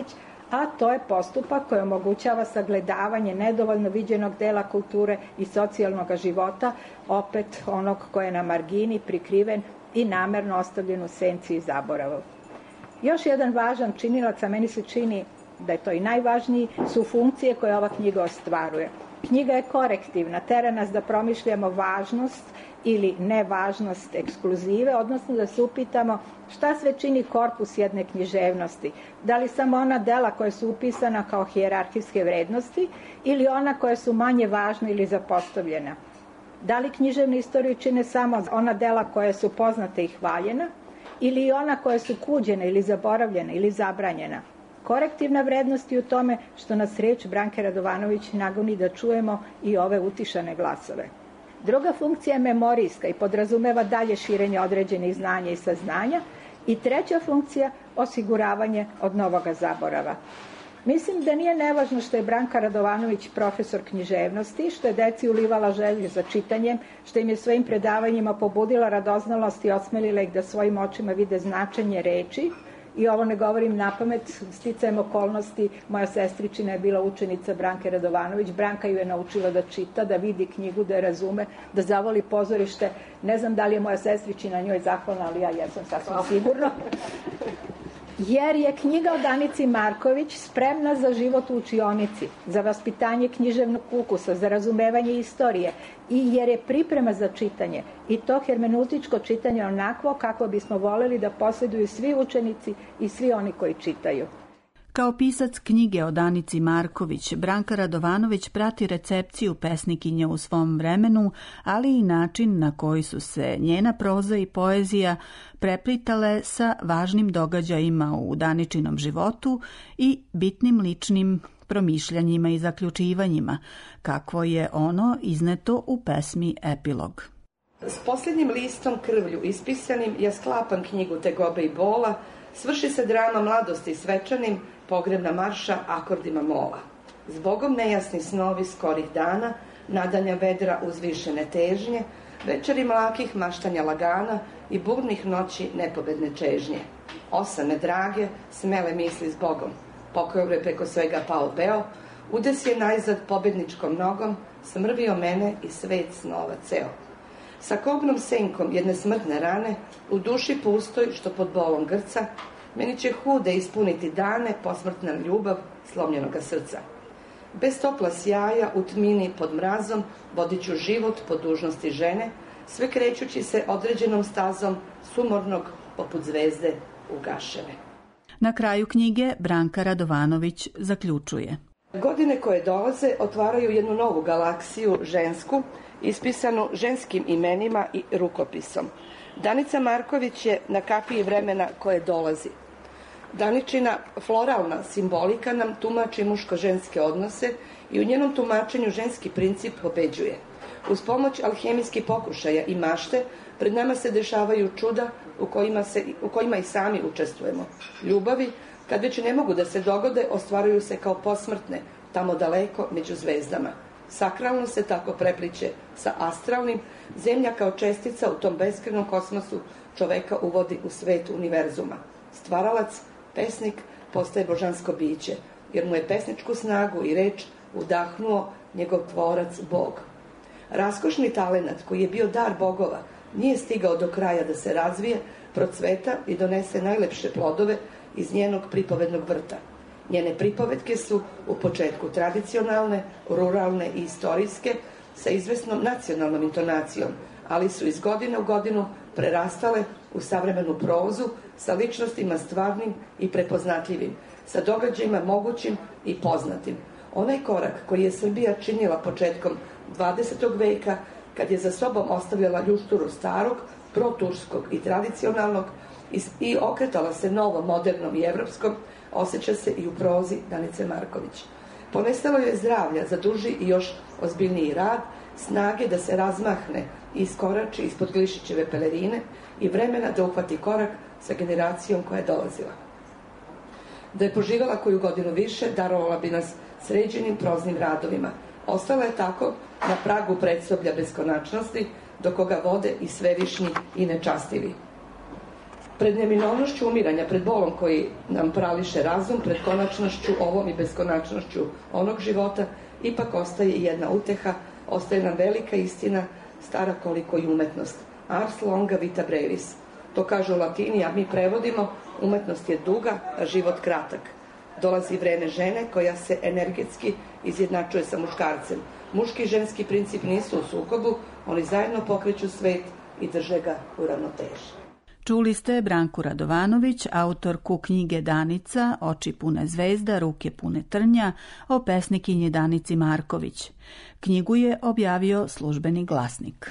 Speaker 13: a to je postupak koji omogućava sagledavanje nedovoljno viđenog dela kulture i socijalnog života, opet onog koji je na margini, prikriven i namerno ostavljen u senci i zaboravu. Još jedan važan činilac, a meni se čini da je to i najvažniji, su funkcije koje ova knjiga ostvaruje. Knjiga je korektivna, tera nas da promišljamo važnost ili nevažnost ekskluzive, odnosno da se upitamo šta sve čini korpus jedne književnosti. Da li samo ona dela koja su upisana kao hijerarhijske vrednosti ili ona koja su manje važna ili zapostavljena. Da li književnu istoriju čine samo ona dela koja su poznata i hvaljena ili i ona koja su kuđena ili zaboravljena ili zabranjena. Korektivna vrednost je u tome što nas riječ Branke Radovanović nagoni da čujemo i ove utišane glasove. Druga funkcija je memorijska i podrazumeva dalje širenje određenih znanja i saznanja. I treća funkcija, osiguravanje od novoga zaborava. Mislim da nije nevažno što je Branka Radovanović profesor književnosti, što je deci ulivala želju za čitanjem, što im je svojim predavanjima pobudila radoznalost i osmelila ih da svojim očima vide značenje reči. I ovo ne govorim napamet, sticajem okolnosti, moja sestričina je bila učenica Branke Radovanović, Branka ju je naučila da čita, da vidi knjigu, da je razume, da zavoli pozorište. Ne znam da li je moja sestričina njoj zahvalna, ali ja jesam sasvim sigurno. Jer je knjiga o Danici Marković spremna za život u učionici, za vaspitanje književnog ukusa, za razumevanje istorije i jer je priprema za čitanje i to hermeneutičko čitanje onakvo kako bismo voleli da posjeduju svi učenici i svi oni koji čitaju.
Speaker 12: Kao pisac knjige o Danici Marković, Branka Radovanović prati recepciju pesnikinje u svom vremenu, ali i način na koji su se njena proza i poezija preplitale sa važnim događajima u Daničinom životu i bitnim ličnim promišljanjima i zaključivanjima, kakvo je ono izneto u pesmi Epilog.
Speaker 14: S posljednjim listom krvlju ispisanim ja sklapam knjigu tegobe i bola, svrši se drama mladosti svečanim, pogrebna marša akordima mola. Zbogom nejasni snovi skorih dana, nadanja vedra uzvišene težnje, večeri mlakih maštanja lagana i burnih noći nepobedne čežnje. Osame drage, smele misli s Bogom, pokojove preko svega pao beo, udes je najzad pobedničkom nogom, smrvio mene i svet snova ceo. Sa kobnom senkom jedne smrtne rane, u duši pustoj što pod bolom grca, meni će hude ispuniti dane posmrtna ljubav slomljenoga srca. Bez topla sjaja u tmini pod mrazom vodit ću život po dužnosti žene, sve krećući se određenom stazom sumornog poput zvezde ugašene.
Speaker 12: Na kraju knjige Branka Radovanović zaključuje.
Speaker 14: Godine koje dolaze otvaraju jednu novu galaksiju žensku, ispisanu ženskim imenima i rukopisom. Danica Marković je na kapiji vremena koje dolazi. Daničina floralna simbolika nam tumači muško-ženske odnose i u njenom tumačenju ženski princip pobeđuje. Uz pomoć alhemijskih pokušaja i mašte pred nama se dešavaju čuda u kojima i sami učestvujemo. Ljubavi, kad već ne mogu da se dogode, ostvaruju se kao posmrtne, tamo daleko među zvezdama. Sakralno se tako prepliče sa astralnim, zemlja kao čestica u tom beskrajnom kosmosu čoveka uvodi u svet univerzuma. Stvaralac, pesnik, postaje božansko biće, jer mu je pesničku snagu i reč udahnuo njegov tvorac Bog. Raskošni talenat koji je bio dar bogova nije stigao do kraja da se razvije, procveta i donese najlepše plodove iz njenog pripovednog vrta. Njene pripovetke su u početku tradicionalne, ruralne i istorijske, sa izvesnom nacionalnom intonacijom, ali su iz godine u godinu prerastale u savremenu prozu sa ličnostima stvarnim i prepoznatljivim, sa događajima mogućim i poznatim. Onaj korak koji je Srbija činila početkom 20. veka, kad je za sobom ostavljala ljušturu starog, proturskog i tradicionalnog i okretala se novom, modernom i evropskom, osjeća se i u prozi Danice Marković. Ponestalo je zdravlja za duži i još ozbiljniji rad, snage da se razmahne i iskorači ispod Glišićeve pelerine i vremena da uhvati korak sa generacijom koja je dolazila. Da je poživala koju godinu više, darovala bi nas sređenim proznim radovima. Ostala je tako na pragu predsoblja beskonačnosti, do koga vode i svevišnji i nečastivi. Pred neminovnošću umiranja, pred bolom koji nam parališe razum, pred konačnošću ovom i beskonačnošću onog života, ipak ostaje jedna uteha, ostaje nam velika istina, stara koliko i umetnost. Ars longa vita brevis. To kaže u latini, a mi prevodimo, umetnost je duga, a život kratak. Dolazi vreme žene koja se energetski izjednačuje sa muškarcem. Muški i ženski princip nisu u sukobu, oni zajedno pokreću svet i drže ga u ravnoteži.
Speaker 12: Čuli ste Branku Radovanović, autorku knjige Danica, Oči pune zvezda, ruke pune trnja, o pesnikinji Danici Marković. Knjigu je objavio Službeni glasnik.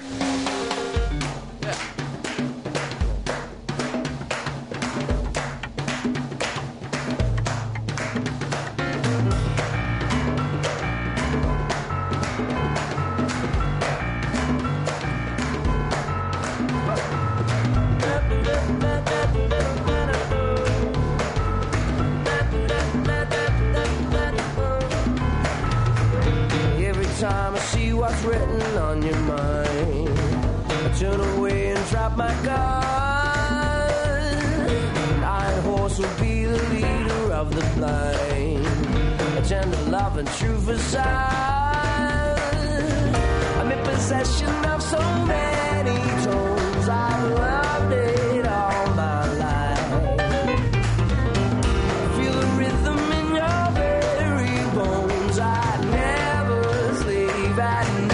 Speaker 15: Written on your mind, I turn away and drop my gun. An iron horse will be the leader of the blind, a tender love and true facade. I'm in possession of so many tones, I've loved it all my life. Feel the rhythm in your very bones, I never sleep at night.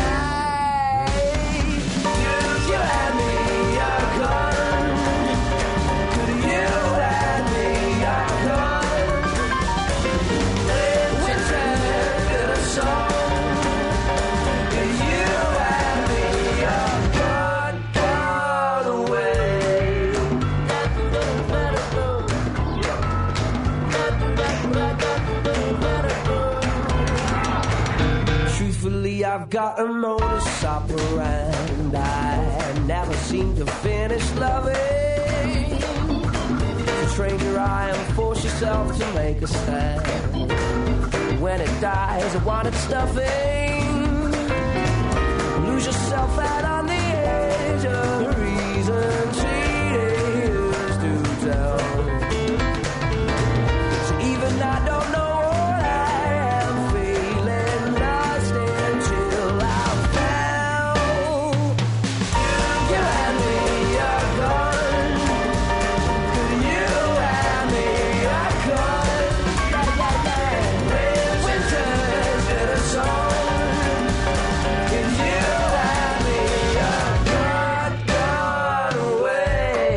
Speaker 15: I've got a modus operandi, I never seem to finish loving. To train your eye and force yourself to make a stand. When it dies, I want it stuffing. Lose yourself out on the edge of reason, cheaters do tell. So even I don't know what I am feeling, lost until I found. You and me are gone. You and me are gone. Winter's bitter song. And you and me are gone, gone away.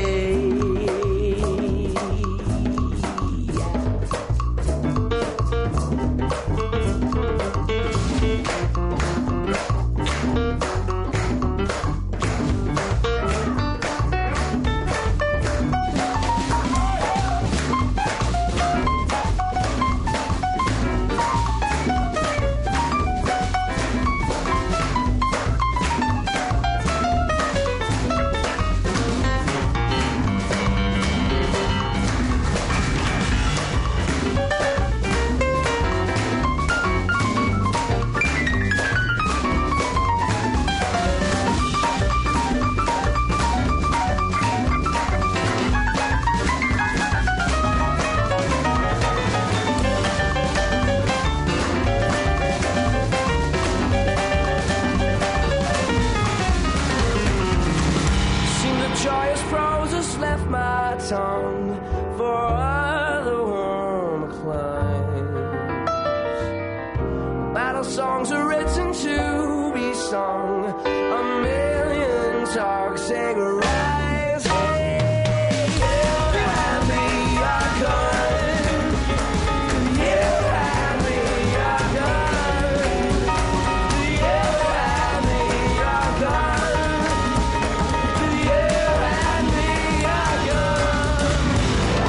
Speaker 15: Seemed the joyous prose has left my tongue for other warm climes. Battle songs are written to be sung, a million toxic rise. Hey, you and me are gone. You and me are gone. You and me are gone. You and me are gone.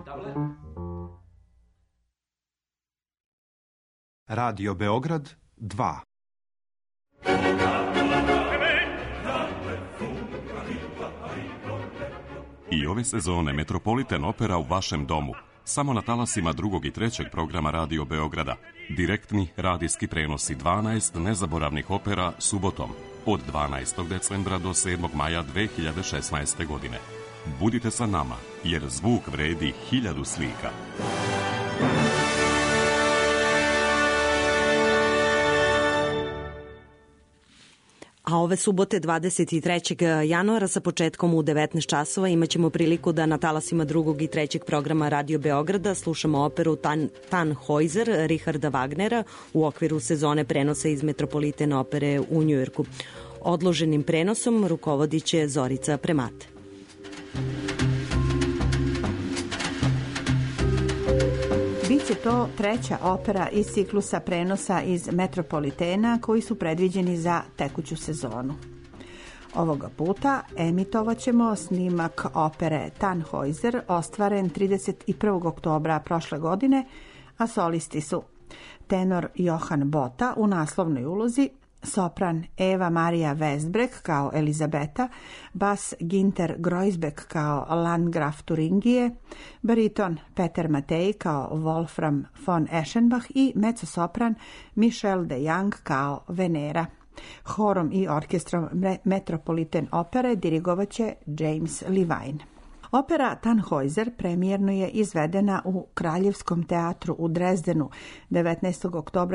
Speaker 1: Radio Beograd 2.
Speaker 16: I ove sezone Metropolitan Opera u vašem domu. Samo na talasima 2. i 3. programa Radio Beograda. Direktni radijski prenosi 12 nezaboravnih opera subotom od 12. decembra do 7. maja 2016. godine. Budite sa nama, jer zvuk vredi 1000 slika.
Speaker 3: A ove subote 23. januara sa početkom u 19 časova imaćemo priliku da na talasima 2. i 3. programa Radio Beograda slušamo operu Tannhäuser Richarda Wagnera u okviru sezone prenosa iz Metropolitan opere u Njujorku. Odloženim prenosom rukovodit će Zorica Premate.
Speaker 12: Biće to treća opera iz ciklusa prenosa iz Metropolitena koji su predviđeni za tekuću sezonu. Ovoga puta emitovaćemo snimak opere Tannhäuser ostvaren 31. oktobra prošle godine, a solisti su tenor Johann Bota u naslovnoj ulozi, sopran Eva Maria Westbreck kao Elizabeta, bas Ginter Groisbeck kao Landgraf Turingije, bariton Peter Matej kao Wolfram von Eschenbach i mezzosopran Michel de Jong kao Venera. Horom i orkestrom Metropolitan opere dirigovaće James Levine. Opera Tannhäuser premijerno je izvedena u Kraljevskom teatru u Drezdenu 19. oktobra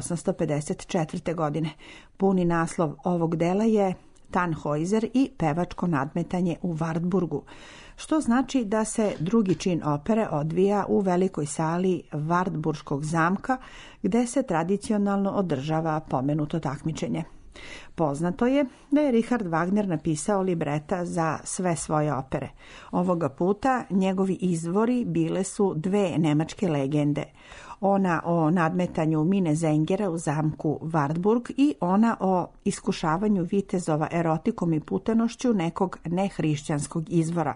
Speaker 12: 1854. godine. Puni naslov ovog dela je Tannhäuser i pevačko nadmetanje u Wartburgu, što znači da se drugi čin opere odvija u velikoj sali Wartburškog zamka, gde se tradicionalno održava pomenuto takmičenje. Poznato je da je Richard Wagner napisao libreta za sve svoje opere. Ovoga puta njegovi izvori bile su dve nemačke legende. Ona o nadmetanju Minnesengera u zamku Wartburg i ona o iskušavanju vitezova erotikom i putanošću nekog nehrišćanskog izvora.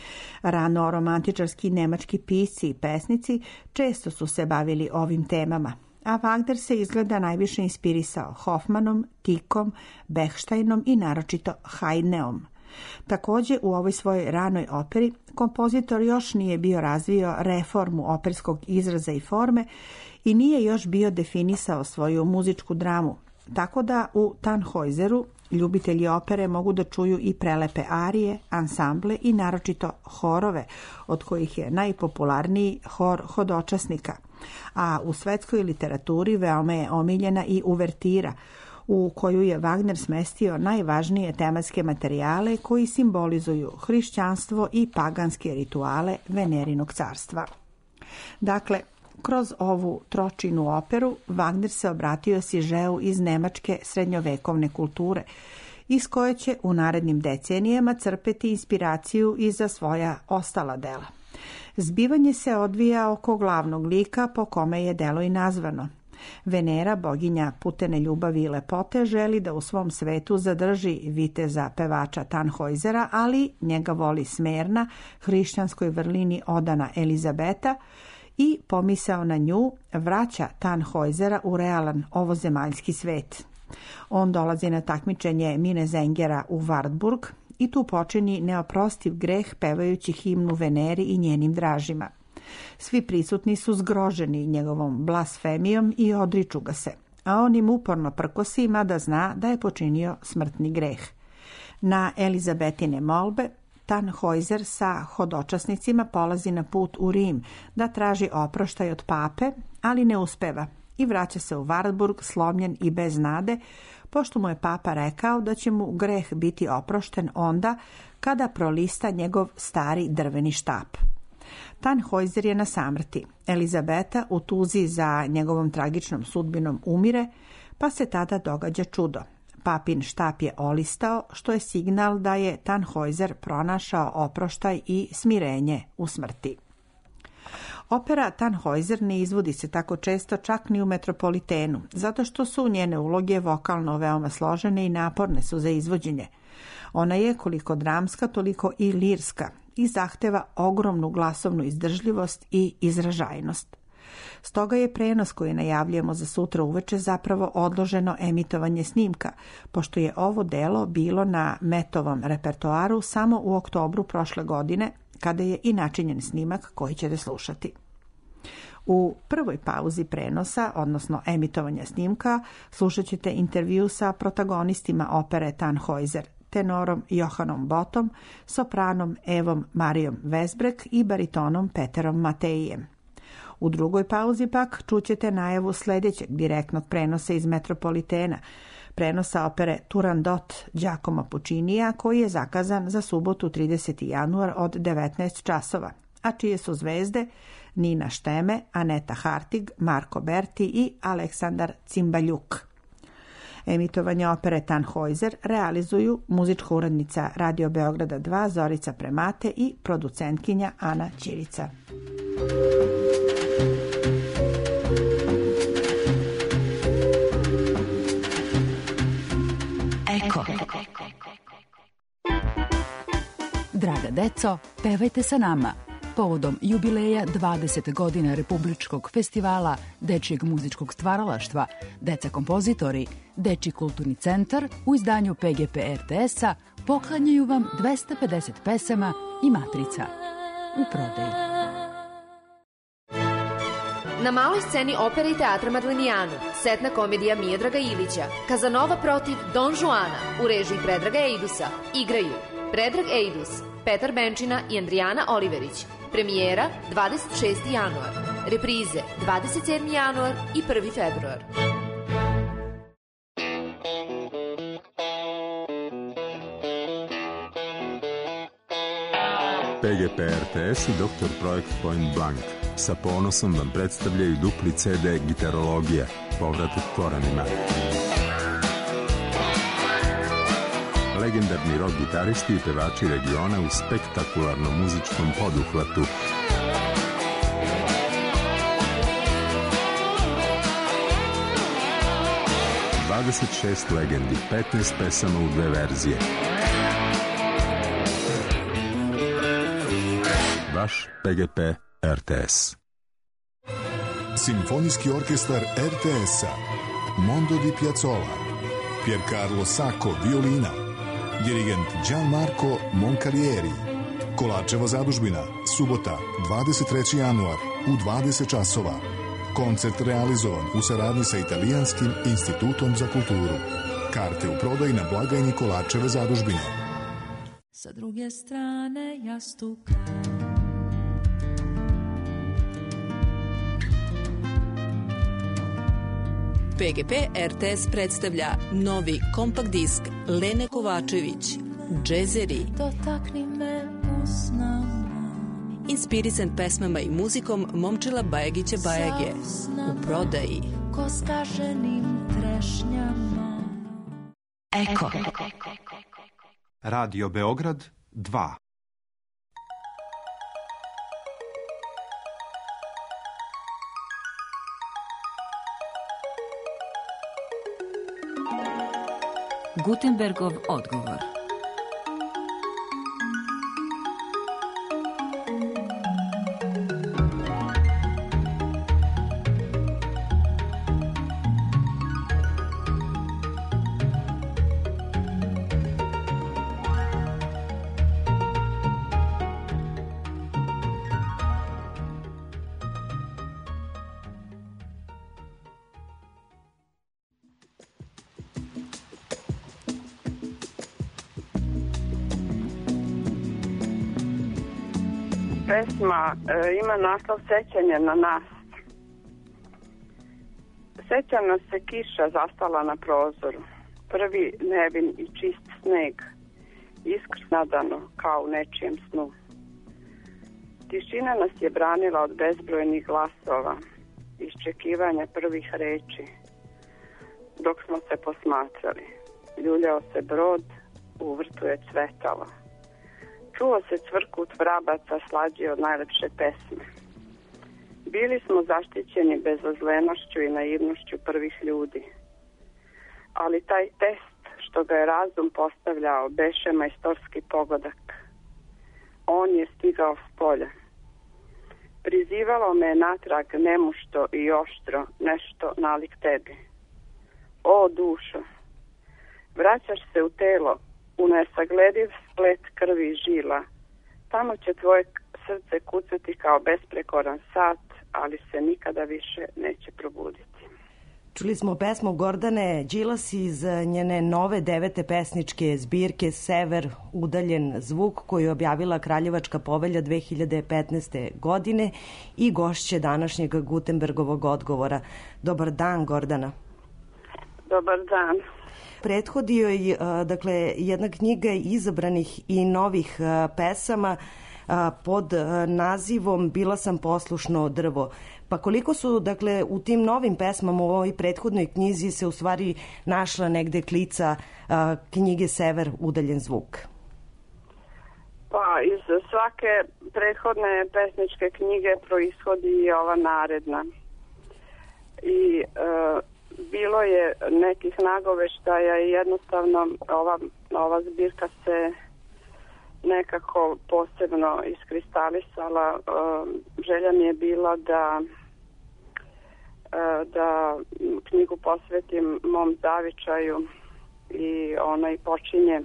Speaker 12: Rano romantičarski nemački pisci i pesnici često su se bavili ovim temama, a Wagner se izgleda najviše inspirisao Hoffmanom, Tickom, Bechsteinom i naročito Haydneom. Također u ovoj svojoj ranoj operi kompozitor još nije bio razvio reformu operskog izraza i forme i nije još bio definisao svoju muzičku dramu, tako da u Tannhäuseru ljubitelji opere mogu da čuju i prelepe arije, ansamble i naročito horove, od kojih je najpopularniji hor Hodočasnika. A u svetskoj literaturi veoma je omiljena i uvertira, u koju je Wagner smestio najvažnije tematske materijale koji simbolizuju hrišćanstvo i paganske rituale Venerinog carstva. Dakle, kroz ovu tročinu operu Wagner se obratio sižeu iz nemačke srednjovekovne kulture, iz koje će u narednim decenijama crpeti inspiraciju i za svoja ostala dela. Zbivanje se odvija oko glavnog lika po kome je delo i nazvano. Venera, boginja putene ljubavi i lepote, želi da u svom svetu zadrži viteza pevača Tannhäusera, ali njega voli smerna, hrišćanskoj vrlini odana Elizabeta i pomisao na nju vraća Tannhäusera u realan ovozemaljski svet. On dolazi na takmičenje Minnesengera u Wartburg i tu počini neoprostiv greh pevajući himnu Veneri i njenim dražima. Svi prisutni su zgroženi njegovom blasfemijom i odriču ga se, a on im uporno prkosi, mada zna da je počinio smrtni greh. Na Elizabetine molbe Tannhäuser sa hodočasnicima polazi na put u Rim da traži oproštaj od pape, ali ne uspeva i vraća se u Wartburg slomljen i bez nade, pošto mu je papa rekao da će mu greh biti oprošten onda kada prolista njegov stari drveni štap. Tannhäuser je na samrti. Elizabeta u tuzi za njegovom tragičnom sudbinom umire, pa se tada događa čudo. Papin štap je olistao, što je signal da je Tannhäuser pronašao oproštaj i smirenje u smrti. Opera Tannhäuser ne izvodi se tako često čak ni u Metropolitenu, zato što su njene uloge vokalno veoma složene i naporne su za izvođenje. Ona je koliko dramska, toliko i lirska
Speaker 17: i zahteva ogromnu glasovnu izdržljivost i izražajnost. Stoga je prenos koji najavljujemo za sutra uveče zapravo odloženo emitovanje snimka, pošto je ovo delo bilo na Metovom repertoaru samo u oktobru prošle godine, kada je i načinjen snimak koji ćete slušati. U prvoj pauzi prenosa, odnosno emitovanja snimka, slušat ćete intervju sa protagonistima opere Tannhäuser, tenorom Johanom Bottom, sopranom Evom Marijom Vesbrek i baritonom Peterom Matejijem. U drugoj pauzi pak čućete najavu sljedećeg direktnog prenosa iz Metropolitena, prenosa opere Turandot Giacomo Puccinija, koji je zakazan za subotu 30. januar od 19 časova, a čije su zvezde Nina Šteme, Aneta Hartig, Marko Berti i Aleksandar Cimbaljuk. Emitovanje opere Tannhäuser realizuju muzička urednica Radio Beograda 2 Zorica Premate i producentkinja Ana Ćirica.
Speaker 18: Eko. Draga deco, pevajte sa nama. Povodom jubileja 20 godina Republičkog festivala dečijeg muzičkog stvaralaštva, Deca kompozitori, Dečiji kulturni centar u izdanju PGP RTS-a poklanjaju vam 250 pesama i matrica u prodaji.
Speaker 19: Na maloj sceni opere i teatra Madlenijanu, setna komedija Miodraga Ilića, Kazanova protiv Don Juana u režiji Predraga Eidusa, igraju Predrag Eidus, Petar Benčina i Andrijana Oliverić. Premijera 26. januar, reprize 27. januar i 1. februar.
Speaker 20: PGP RTS i Dr. Projekt Point Blank sa ponosom vam predstavljaju dupli CD Gitarologija, povratak korenima. Legendarni rock gitaristi i pevači regiona u spektakularnom muzičkom poduhvatu. ...26 legendi, 15 pesama u 2 verzije. Vaš PGP RTS.
Speaker 21: Simfonijski orkestar RTS-a, Mondo di Piazzolla, Piercarlo Sacco, violina, dirigent Gianmarco Moncalieri. Kolarčeva zadužbina, subota, 23. januar, u 20 časova. Koncert realizovan u saradnji sa Italijanskim institutom za kulturu. Karte u prodaji na blagajni Kolarčeve zadužbine.
Speaker 22: Sa druge strane jastuka.
Speaker 23: PGP RTS predstavlja novi kompakt disk Lene Kovačević, Džezeri.
Speaker 22: Dotakni me usnama.
Speaker 23: Inspirisan pesmama i muzikom Momčila Bajagića Bajage. U prodaji.
Speaker 22: Ko skaženim trešnjama.
Speaker 18: Eko.
Speaker 1: Radio Beograd 2.
Speaker 18: Gutenbergov odgovor.
Speaker 24: Pesma ima naslov Sećanje na nas. Seća nas se kiša zastala na prozoru, prvi nevin i čist sneg, iskrsnadano kao u nečijem snu. Tišina nas je branila od bezbrojnih glasova, iščekivanja prvih reči. Dok smo se posmatrali, ljuljao se brod, u vrtu je cvetalo. Čuo se cvrkut vrabaca slađi od najlepše pesme. Bili smo zaštićeni bezazlenošću i naivnošću prvih ljudi. Ali taj test što ga je razum postavljao beše majstorski pogodak. on je stigao s polja. Prizivalo me natrag nemušto i oštro nešto nalik tebi. O dušo, vraćaš se u telo, u nesaglediv splet krvi i žila. Tamo će tvoje srce kucati kao besprekoran sat, ali se nikada više neće probuditi.
Speaker 2: Čuli smo pesmu Gordane Đilas iz njene nove 9. pesničke zbirke Sever, udaljen zvuk, koju je objavila Kraljevačka povelja 2015. godine i gošće današnjeg Gutenbergovog odgovora. Dobar dan, Gordana.
Speaker 24: Dobar dan.
Speaker 2: Prethodio je jedna knjiga izabranih i novih pesama pod nazivom Bila sam poslušno drvo. Pa koliko su, u tim novim pesmama u ovoj prethodnoj knjizi se u stvari našla negde klica knjige Sever, udaljen zvuk?
Speaker 24: Pa iz svake prethodne pesničke knjige proishodi i ova naredna. I bilo je nekih nagoveštaja i jednostavno ova zbirka se nekako posebno iskristalisala. Želja mi je bila da knjigu posvetim mom zavičaju i ona i počinje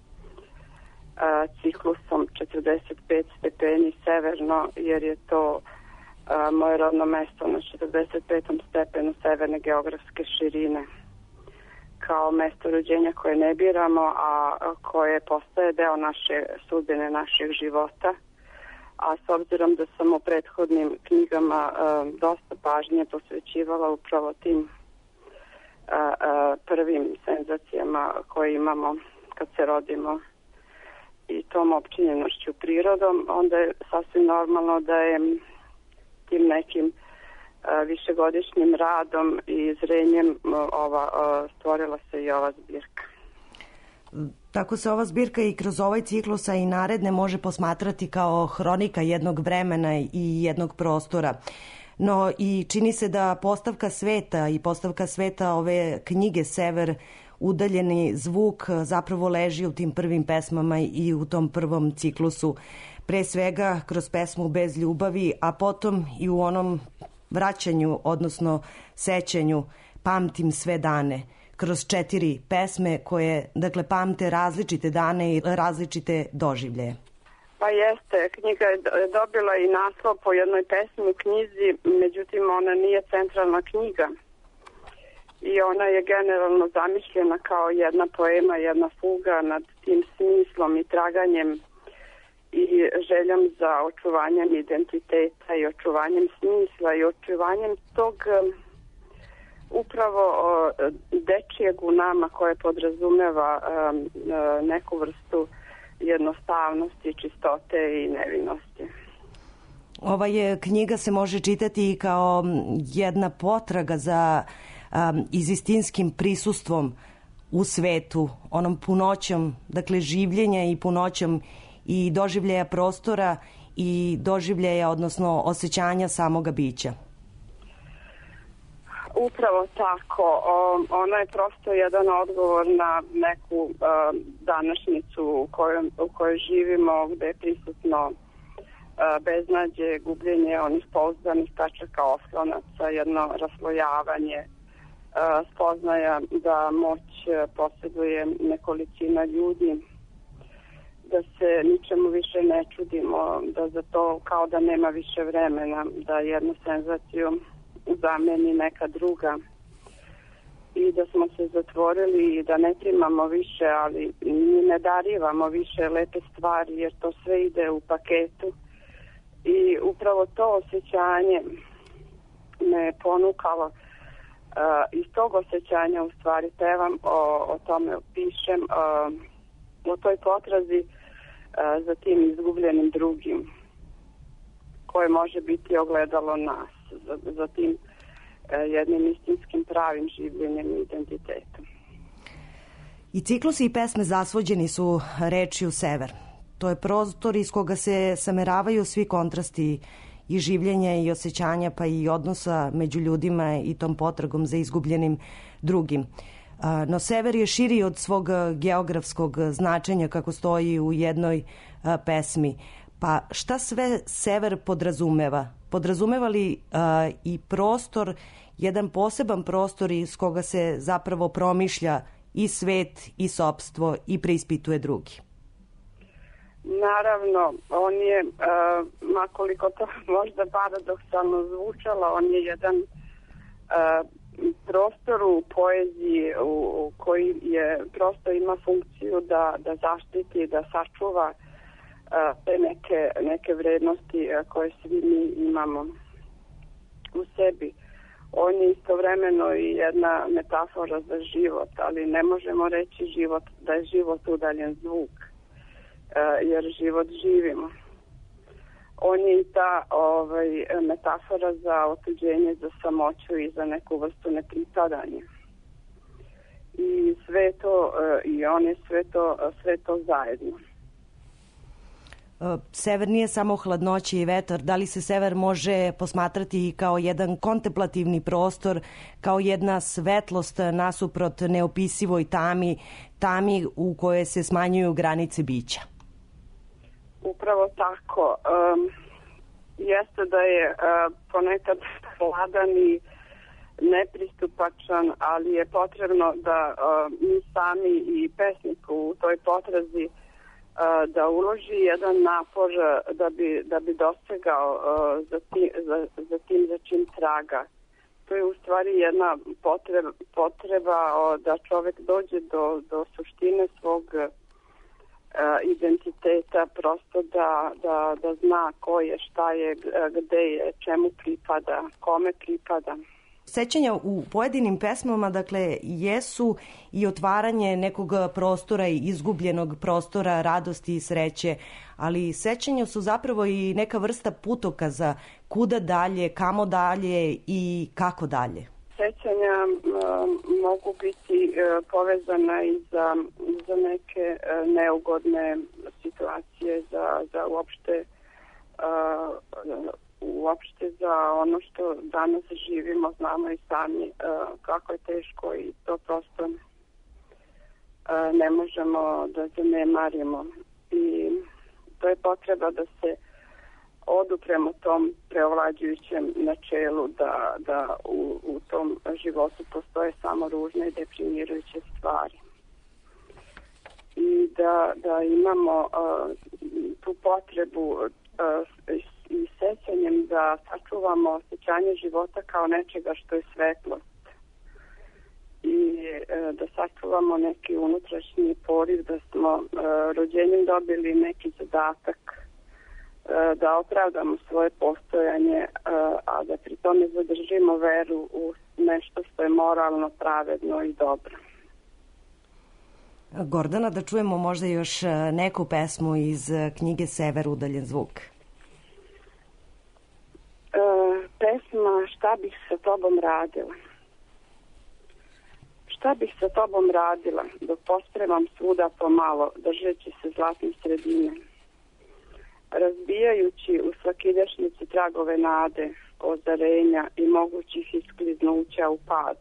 Speaker 24: ciklusom 45 stepeni severno, jer je to moje rodno mesto na 45. stepenu severne geografske širine, kao mesto rođenja koje ne biramo, a koje postaje deo naše sudbine, našeg života. A s obzirom da sam u prethodnim knjigama dosta pažnje posvećivala upravo tim prvim senzacijama koje imamo kad se rodimo i tom opčinjenošću prirodom, onda je sasvim normalno da je tim nekim višegodišnjim radom i zrenjem stvorila se i ova zbirka.
Speaker 2: Tako se ova zbirka i kroz ovaj ciklus, a i naredne, može posmatrati kao hronika jednog vremena i jednog prostora. No i čini se da postavka sveta ove knjige Sever, udaljeni zvuk, zapravo leži u tim prvim pesmama i u tom prvom ciklusu. Pre svega kroz pesmu Bez ljubavi, a potom i u onom vraćanju, odnosno sećanju Pamtim sve dane, kroz 4 pesme koje, pamte različite dane i različite doživlje.
Speaker 24: Pa jeste, knjiga je dobila i naslov po jednoj pesmi u knjizi, međutim ona nije centralna knjiga i ona je generalno zamišljena kao jedna poema, jedna fuga nad tim smislom i traganjem i željom za očuvanjem identiteta i očuvanjem smisla i očuvanjem tog upravo dečijeg u nama koje podrazumeva neku vrstu jednostavnosti, čistote i nevinosti.
Speaker 2: Ova knjiga se može čitati i kao jedna potraga za izistinskim prisustvom u svetu, onom punoćom, življenja i punoćom i doživljaja prostora i doživljaja, odnosno osjećanja samoga bića.
Speaker 24: Upravo tako. Ona je prosto jedan odgovor na neku današnjicu u kojoj živimo, gde je prisutno beznađe, gubljenje onih pouzdanih tačaka oslonaca, jedno raslojavanje, spoznaja da moć posjeduje nekolicina ljudi, da se ničemu više ne čudimo, da za to kao da nema više vremena, da jednu senzaciju zameni neka druga i da smo se zatvorili i da ne primamo više, ali ne darivamo više lepe stvari, jer to sve ide u paketu. I upravo to osjećanje me ponukalo, iz tog osjećanja u stvari pevam, o tome pišem, o toj potrazi za tim izgubljenim drugim, koje može biti ogledalo nas, za tim jednim istinskim pravim življenjem i identitetom.
Speaker 2: I ciklusi i pesme zasvođeni su rečju Sever. To je prostor iz koga se sameravaju svi kontrasti i življenja i osjećanja, pa i odnosa među ljudima i tom potragom za izgubljenim drugim. No Sever je širi od svog geografskog značenja, kako stoji u jednoj pesmi. Pa šta sve sever podrazumeva? Podrazumeva li i prostor, jedan poseban prostor iz koga se zapravo promišlja i svet i sopstvo i preispituje drugi?
Speaker 24: Naravno, on je, makoliko to možda paradoksalno zvučalo, on je jedan prostor u poeziji u koji je prosto ima funkciju da zaštiti, da sačuva te neke vrednosti koje svi mi imamo u sebi. On je istovremeno i jedna metafora za život, ali ne možemo reći da je život udaljen zvuk, jer život živimo. On je i ta metafora za otuđenje, za samoću i za neku vrstu nepripadanja. I sve to, i on je sve to zajedno.
Speaker 2: Sever nije samo hladnoća i vetar. Da li se sever može posmatrati i kao jedan kontemplativni prostor, kao jedna svetlost nasuprot neopisivoj tami u kojoj se smanjuju granice bića?
Speaker 24: Upravo tako. Jeste da je ponekad hladan i nepristupačan, ali je potrebno da mi sami i pesnik u toj potrazi da uloži jedan napor da bi dostegao za tim za čim traga. To je u stvari jedna potreba da čovek dođe do suštine svog identiteta, prosto da zna ko je, šta je, gde je, čemu pripada, kome pripada.
Speaker 2: Sećanja u pojedinim pesmama, dakle, jesu i otvaranje nekog prostora i izgubljenog prostora radosti i sreće, ali sećanja su zapravo i neka vrsta putokaza kuda dalje, kamo dalje i kako dalje.
Speaker 24: Sećanja mogu biti povezana i za neke neugodne situacije, za uopšte za ono što danas živimo, znamo i sami kako je teško i to prosto ne možemo da zanemarimo. I to je potreba da se odupremo tom preovlađujućem načelu da u tom životu postoje samo ružne i deprimirajuće stvari. I da imamo tu potrebu i sećanjem da sačuvamo osjećanje života kao nečega što je svetlost i da sačuvamo neki unutrašnji poriv, da smo rođenjem dobili neki zadatak da opravdamo svoje postojanje, a da pri tome zadržimo veru u nešto što je moralno, pravedno i dobro.
Speaker 2: Gordana, da čujemo možda još neku pesmu iz knjige Sever udaljen zvuk.
Speaker 24: Pesma Šta bih sa tobom radila. Šta bih sa tobom radila dok pospremam svuda pomalo, držeći se zlatne sredine. Razbijajući u svakidašnjici tragove nade, ozarenja i mogućih iskliznuća u pad.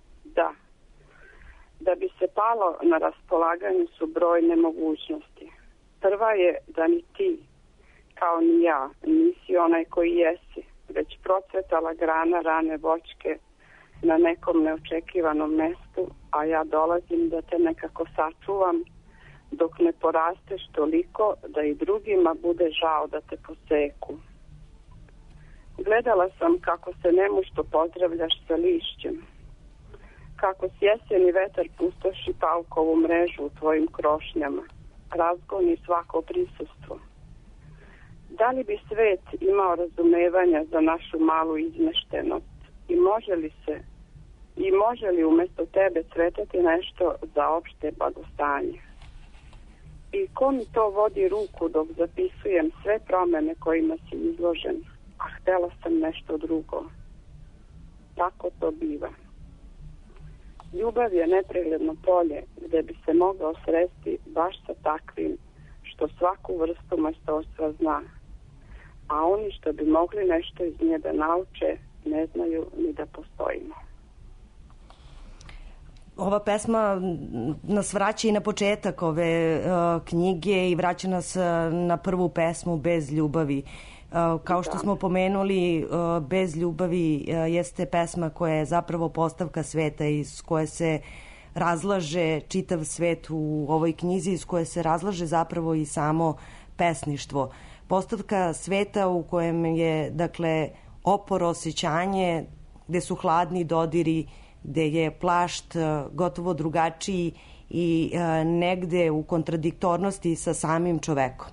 Speaker 24: Da bi se palo na raspolaganju su brojne mogućnosti. Prva je da ni ti, kao ni ja, nisi onaj koji jesi, već procvetala grana rane voćke na nekom neočekivanom mestu, a ja dolazim da te nekako sačuvam dok ne porasteš toliko da i drugima bude žao da te poseku. Gledala sam kako se nemušto pozdravljaš sa lišćem, kako s jeseni vetar pustoši paukovu mrežu u tvojim krošnjama, razgoni svako prisustvo. Da li bi svet imao razumevanja za našu malu izmeštenost i može li umesto tebe cvetati nešto za opšte blagostanje? I ko mi to vodi ruku dok zapisujem sve promene kojima si izložen, a htela sam nešto drugo. Tako to biva. Ljubav je nepregledno polje gde bi se mogao sresti baš sa takvim što svaku vrstu majstorstva zna, a oni što bi mogli nešto iz nje da nauče ne znaju ni da postojimo.
Speaker 2: Ova pesma nas vraća i na početak ove knjige i vraća nas na prvu pesmu Bez ljubavi. Kao što smo pomenuli, Bez ljubavi jeste pesma koja je zapravo postavka sveta iz koje se razlaže čitav svet u ovoj knjizi, iz koje se razlaže zapravo i samo pesništvo. Postavka sveta u kojem je, dakle, opor osjećanje, gde su hladni dodiri, gde je plašt gotovo drugačiji i negde u kontradiktornosti sa samim čovekom.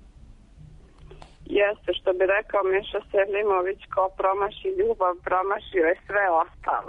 Speaker 24: Jeste, što bi rekao Miša Selimović, ko promaši ljubav, promašio je sve ostalo.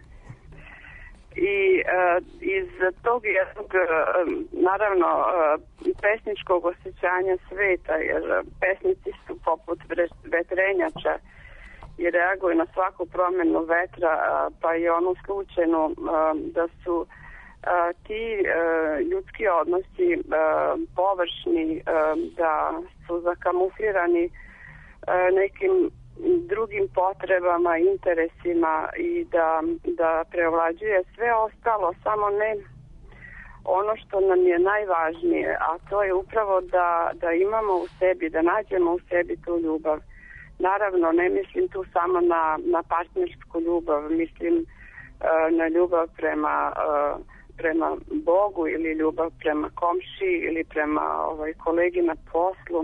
Speaker 24: I iz tog jednog, naravno, pesničkog osjećanja sveta, jer pesnici su poput vetrenjača i reaguju na svaku promjenu vetra, pa i onu slučajnu, da su ti ljudski odnosi površni, da su zakamuflirani nekim drugim potrebama, interesima i da preovlađuje sve ostalo, samo ne ono što nam je najvažnije, a to je upravo da imamo u sebi, da nađemo u sebi tu ljubav. Naravno, ne mislim tu samo na partnersku ljubav, mislim na ljubav prema Bogu ili ljubav prema komšiji ili prema kolegi na poslu,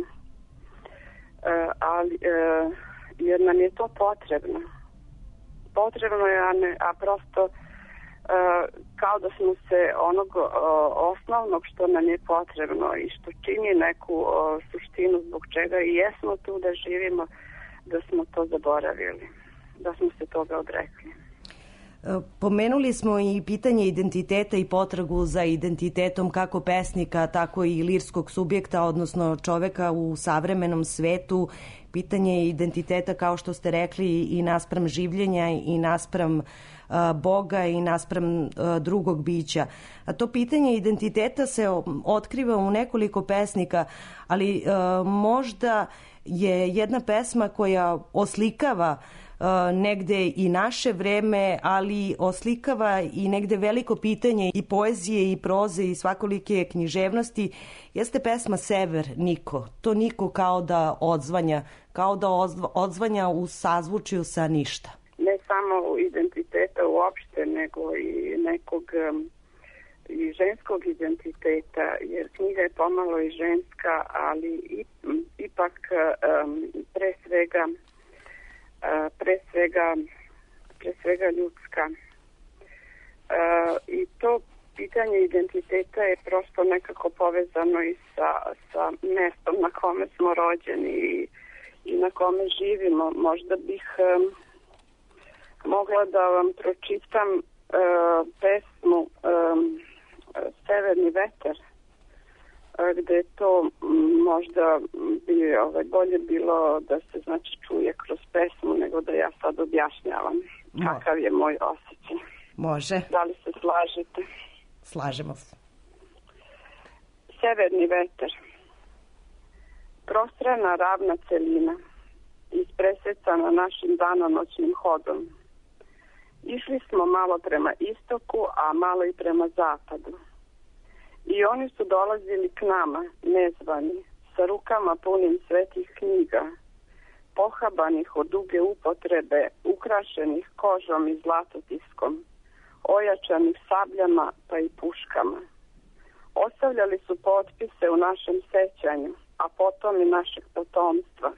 Speaker 24: ali jer nam je to potrebno. Potrebno je, a prosto kao da smo se onog osnovnog što nam je potrebno i što čini neku suštinu zbog čega i jesmo tu da živimo, da smo to zaboravili, da smo se toga odrekli.
Speaker 2: Pomenuli smo i pitanje identiteta i potragu za identitetom kako pesnika, tako i lirskog subjekta, odnosno čoveka u savremenom svetu. Pitanje identiteta, kao što ste rekli, i naspram življenja i naspram Boga i naspram drugog bića. A to pitanje identiteta se otkriva u nekoliko pesnika, ali možda je jedna pesma koja oslikava negde i naše vreme, ali oslikava i negde veliko pitanje i poezije i proze i svakolike književnosti, jeste pesma Sever Niko. To Niko kao da odzvanja u sazvučju sa ništa.
Speaker 24: Ne samo identiteta uopšte, nego i nekog i ženskog identiteta, jer knjiga je pomalo i ženska, ali ipak pre svega ljudska. I to pitanje identiteta je prosto nekako povezano i sa mestom na kome smo rođeni i na kome živimo. Možda bih mogla da vam pročitam pesmu Severni vetar, gde je to možda bi bolje bilo da se čuje kroz pesmu nego da ja sad objašnjavam kakav je moj osjećaj.
Speaker 2: Može.
Speaker 24: Da li se slažete?
Speaker 2: Slažemo se.
Speaker 24: Severni vetar. Prostrana ravna celina, ispresecana našim danonoćnim hodom. Išli smo malo prema istoku, a malo i prema zapadu. I oni su dolazili k nama, nezvani, sa rukama punim svetih knjiga, pohabanih od duge upotrebe, ukrašenih kožom i zlatotiskom, ojačanih sabljama pa i puškama. Ostavljali su potpise u našem sećanju, a potom i našeg potomstva.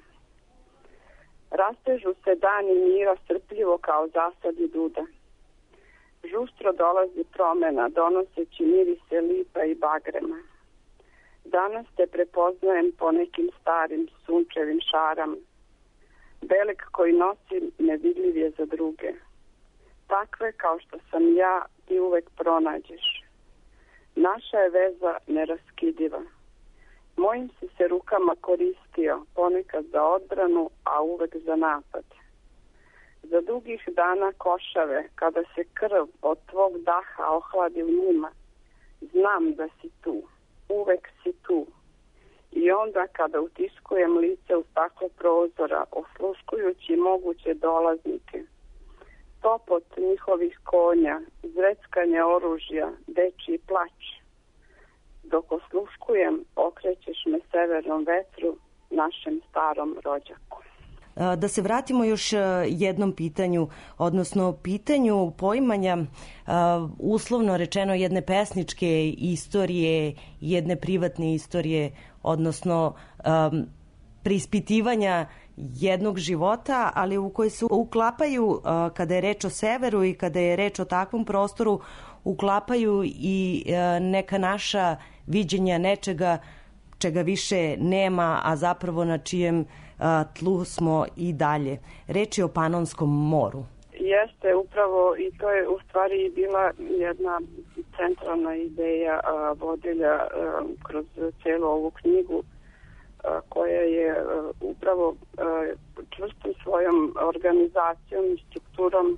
Speaker 24: Rastežu se dani mira strpljivo kao zasadi duda. Žustro dolazi promena, donoseći mirise lipa i bagrema. Danas te prepoznajem po nekim starim sunčevim šarama. Beleg koji nosim nevidljiv je za druge. Takve kao što sam ja ti uvek pronađeš. Naša je veza neraskidiva. Mojim si se rukama koristio, ponekad za odbranu, a uvek za napad. Za dugih dana košave, kada se krv od tvog daha ohladi u njima, znam da si tu, uvek si tu. I onda kada utiskujem lice u staklo prozora, osluškujući moguće dolaznike, topot njihovih konja, zveckanje oružja, dečiji plać. Dok osluškujem, okrećeš me severnom vetru, našem starom rođaku.
Speaker 2: Da se vratimo još jednom pitanju, odnosno pitanju poimanja uslovno rečeno jedne pesničke istorije, jedne privatne istorije, odnosno preispitivanja jednog života, ali u koji se uklapaju, kada je reč o severu i kada je reč o takvom prostoru, uklapaju i neka naša viđenja nečega čega više nema, a zapravo na čijem tlu smo i dalje. Reč je o Panonskom moru.
Speaker 24: Jeste, upravo, i to je u stvari bila jedna centralna ideja vodilja kroz cijelu ovu knjigu, koja je upravo čvrstom svojom organizacijom i strukturom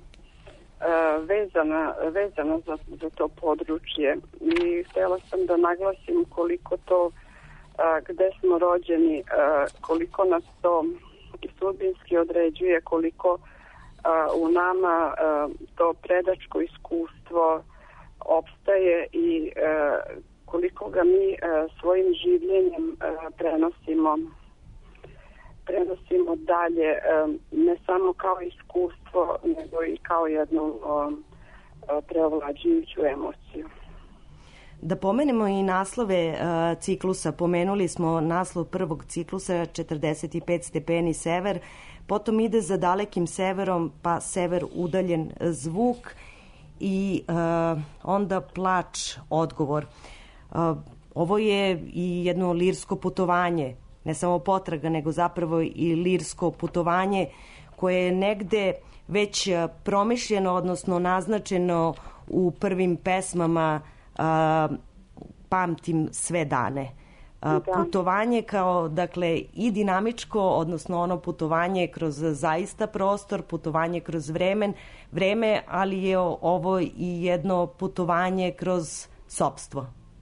Speaker 24: vezana za to područje. I htjela sam da naglasim koliko to, gde smo rođeni, koliko nas to sudbinski određuje, koliko u nama to predačko iskustvo opstaje i koliko ga mi svojim življenjem prenosimo dalje, ne samo kao iskustvo, nego i kao jednu preovlađujuću emociju.
Speaker 2: Da pomenemo i naslove ciklusa. Pomenuli smo naslov prvog ciklusa 45 stepeni sever, potom ide za dalekim severom, pa sever udaljen zvuk i onda plač odgovor. Ovo je i jedno lirsko putovanje, ne samo potraga, nego zapravo i lirsko putovanje koje je negde već promišljeno, odnosno naznačeno u prvim pesmama Pamtim sve dane. Putovanje kao, dakle, i dinamičko, odnosno ono putovanje kroz zaista prostor, putovanje kroz vreme, ali je ovo i jedno putovanje kroz sopstvo.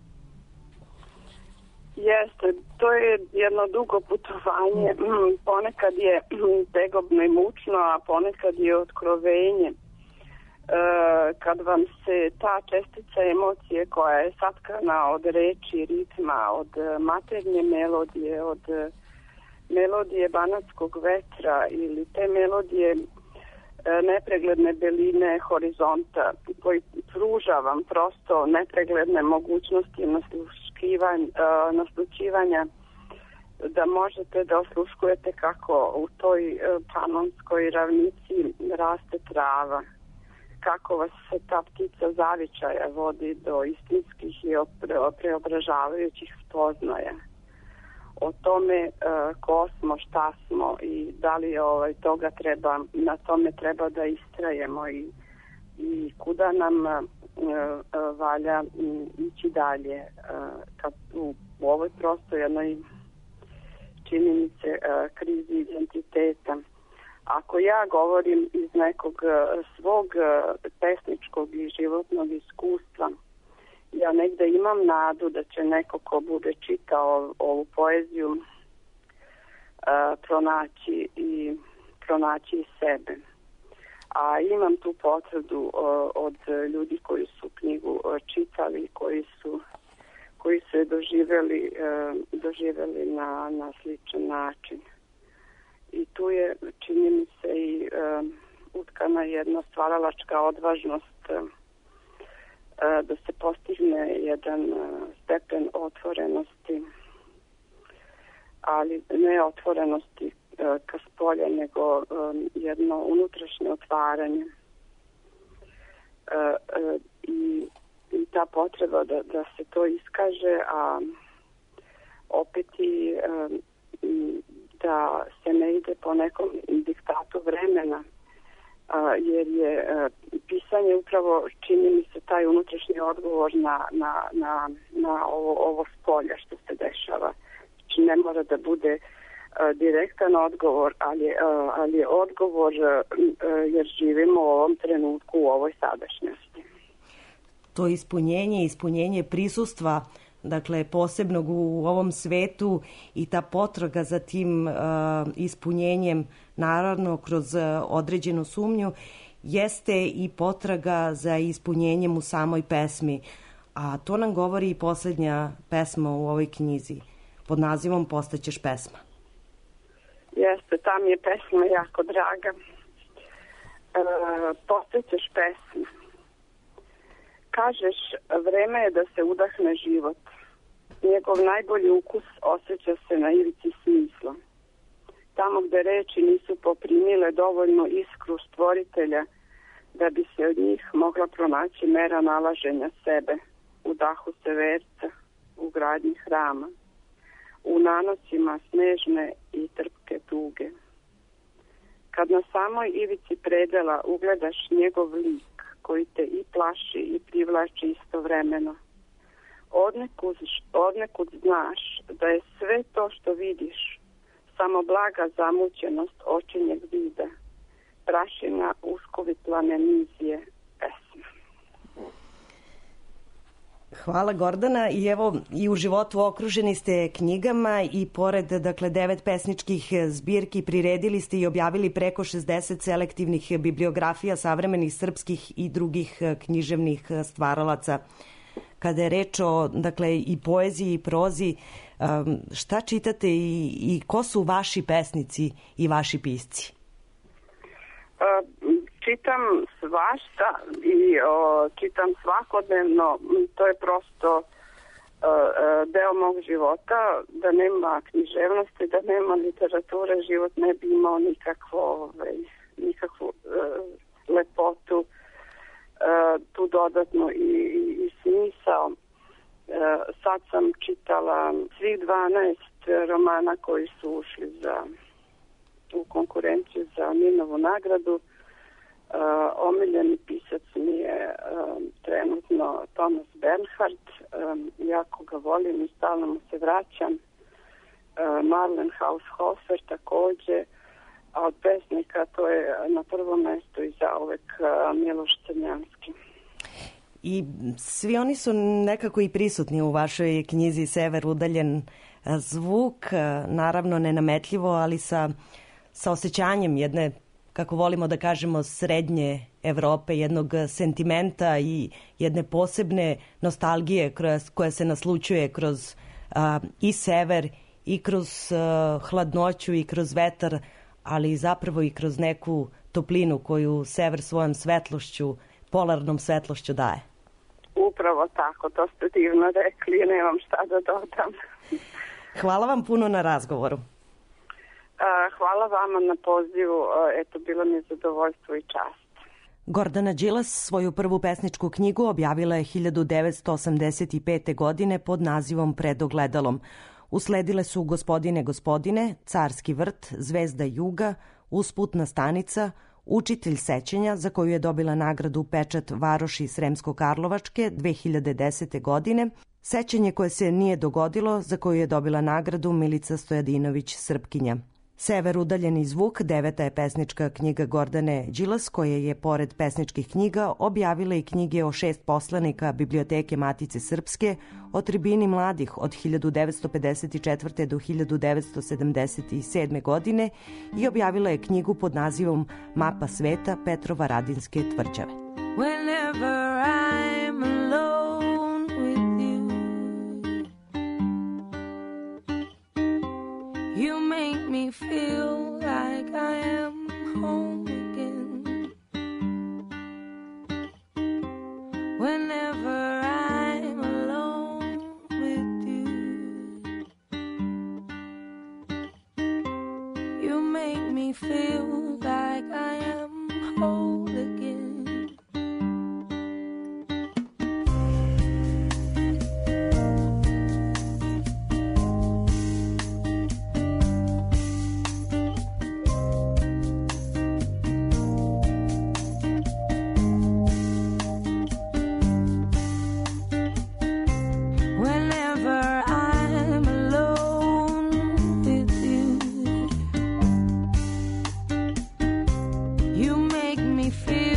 Speaker 24: Jeste, to je jedno dugo putovanje, ponekad je tegobno i mučno, a ponekad je otkrovenje. Kad vam se ta čestica emocije koja je satkana od reči, ritma, od maternje melodije, od melodije banatskog vetra ili te melodije nepregledne beline horizonta koji pruža vam prosto nepregledne mogućnosti naslućivanja, da možete da osluškujete kako u toj panonskoj ravnici raste trava, kako vas se ta ptica zavičaja vodi do istinskih i preobražavajućih spoznaja. O tome ko smo, šta smo i da li toga treba, na tome treba da istrajemo i kuda nam valja ići dalje kad u ovoj prosto jednoj činjenice krizi identiteta. Ako ja govorim iz nekog svog pesničkog i životnog iskustva, ja negde imam nadu da će neko ko bude čitao ovu poeziju pronaći sebe. A imam tu potvrdu od ljudi koji su knjigu čitali, koji su je doživjeli na sličan način. I tu je, čini mi se, i utkana jedna stvaralačka odvažnost da se postigne jedan stepen otvorenosti, ali ne otvorenosti ka spolja, nego jedno unutrašnje otvaranje. I ta potreba da se to iskaže, a opet i da se ne ide po nekom diktatu vremena, jer je pisanje upravo, čini mi se, taj unutrašnji odgovor na ovo spolja što se dešava. Znači ne mora da bude direktan odgovor, ali je odgovor jer živimo u ovom trenutku, u ovoj sadašnjosti.
Speaker 2: To ispunjenje prisustva, dakle, posebnog u ovom svetu i ta potraga za tim ispunjenjem, naravno kroz određenu sumnju, jeste i potraga za ispunjenjem u samoj pesmi, a to nam govori i poslednja pesma u ovoj knjizi pod nazivom Postaćeš pesma.
Speaker 24: Jeste, ta mi je pesma jako draga. Postaćeš pesma. Kažeš, vreme je da se udahne život. Njegov najbolji ukus osjeća se na ivici smisla. Tamo gde reči nisu poprimile dovoljno iskru stvoritelja da bi se od njih mogla pronaći mera nalaženja sebe u dahu severca, u gradnji hrama, u nanosima snežne i trpke tuge. Kad na samoj ivici predela ugledaš njegov lik koji te i plaši i privlači istovremeno, odnekud znaš da je sve to što vidiš samo blaga zamućenost očinjeg vida, prašina uskovitlane nizije pesma.
Speaker 2: Hvala Gordana, i evo i u životu okruženi ste knjigama i pored 9 pesničkih zbirki priredili ste i objavili preko 60 selektivnih bibliografija savremenih srpskih i drugih književnih stvaralaca. Kada je reč o i poeziji i prozi, šta čitate i ko su vaši pesnici i vaši pisci?
Speaker 24: Čitam svašta i čitam svakodnevno. To je prosto deo mog života. Da nema književnosti, da nema literature, život ne bi imao nikakvu lepotu, tu dodatno i smisao. Sad sam čitala svih 12 romana koji su ušli u konkurenciju za Ninovu nagradu. Omiljeni pisac mi je trenutno Thomas Bernhard. Jako ga volim i stalno mu se vraćam. Marlen Haushofer takođe. A od pesnika to je na prvom mestu i zauvek Miloš Crnjanski.
Speaker 2: I svi oni su nekako i prisutni u vašoj knjizi Sever udaljen zvuk, naravno nenametljivo, ali sa osjećanjem jedne, kako volimo da kažemo, srednje Evrope, jednog sentimenta i jedne posebne nostalgije koja se naslućuje kroz i sever i kroz hladnoću i kroz vetar, ali zapravo i kroz neku toplinu koju sever svojom svetlošću, polarnom svetlošću daje.
Speaker 24: Upravo tako, to ste divno rekli, nemam šta da dodam.
Speaker 2: Hvala vam puno na razgovoru.
Speaker 24: Hvala vama na pozivu, eto, bilo mi je zadovoljstvo i čast.
Speaker 2: Gordana Đilas svoju prvu pesničku knjigu objavila je 1985. godine pod nazivom Pred ogledalom. Usledile su Gospodine, gospodine, Carski vrt, Zvezda juga, Usputna stanica, Učitelj sećenja, za koju je dobila nagradu Pečat Varoši Sremsko-Karlovačke 2010. godine, Sećanje koje se nije dogodilo, za koju je dobila nagradu Milica Stojadinović Srpkinja. Sever udaljeni zvuk 9. je pesnička knjiga Gordane Đilas, koja je pored pesničkih knjiga objavila i knjige o 6 poslanika Biblioteke Matice Srpske, o tribini mladih od 1954. do 1977. godine i objavila je knjigu pod nazivom Mapa sveta Petrova Radinske tvrđave.
Speaker 22: Whenever I'm alone with you, you make me feel like I am home again. Whenever I'm alone with you, you make me feel like I am whole again. Feel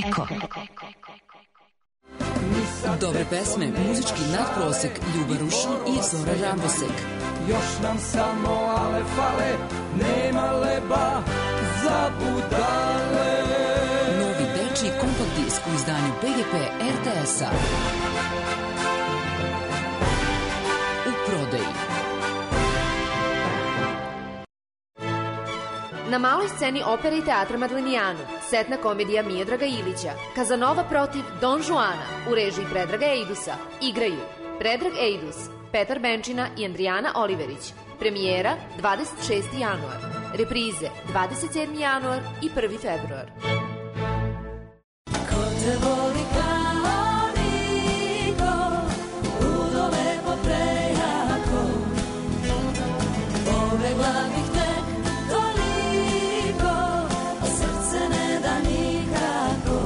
Speaker 23: Eko. Dobre pesme, muzički nadprosek, Ljuba Rušin i Zora Rambosek.
Speaker 15: Još nam samo ale fale, nema leba za budale.
Speaker 23: Novi dečiji kompakt disk u izdanju PGP RTS-a. U prodaji.
Speaker 19: Na maloj sceni opere i teatra Madlenijanu, setna komedija Miodraga Ilića, Kazanova protiv Don Juana, u režiji Predraga Eidusa, igraju Predrag Eidus, Petar Benčina i Andrijana Oliverić. Premijera 26. januar, reprize 27. januar i 1. februar.
Speaker 8: Ko te voli kao niko, ludo lepo prejako, povegla bih te toliko, a srce ne da nikako.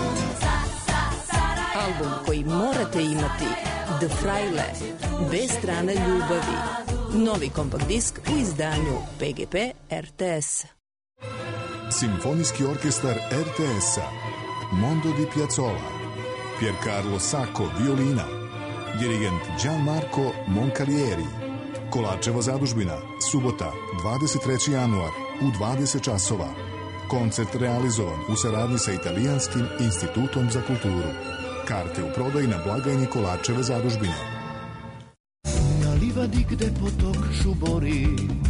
Speaker 23: Album koji morate imati, The Fraile, dve strane ljubavi. Novi kompakt disk u izdanju PGP RTS.
Speaker 21: Simfonijski orkestar RTS-a, Mondo di Piazzolla, Piercarlo Sacco, violina, dirigent Gianmarco Moncalieri, Kolačeva zadužbina, subota, 23. januar, u 20 časova. Koncert realizovan u saradnji sa Italijanskim institutom za kulturu. Karte u prodaji na blagajni Kolačeve zadužbine.
Speaker 4: Na livadi gde potok šubori,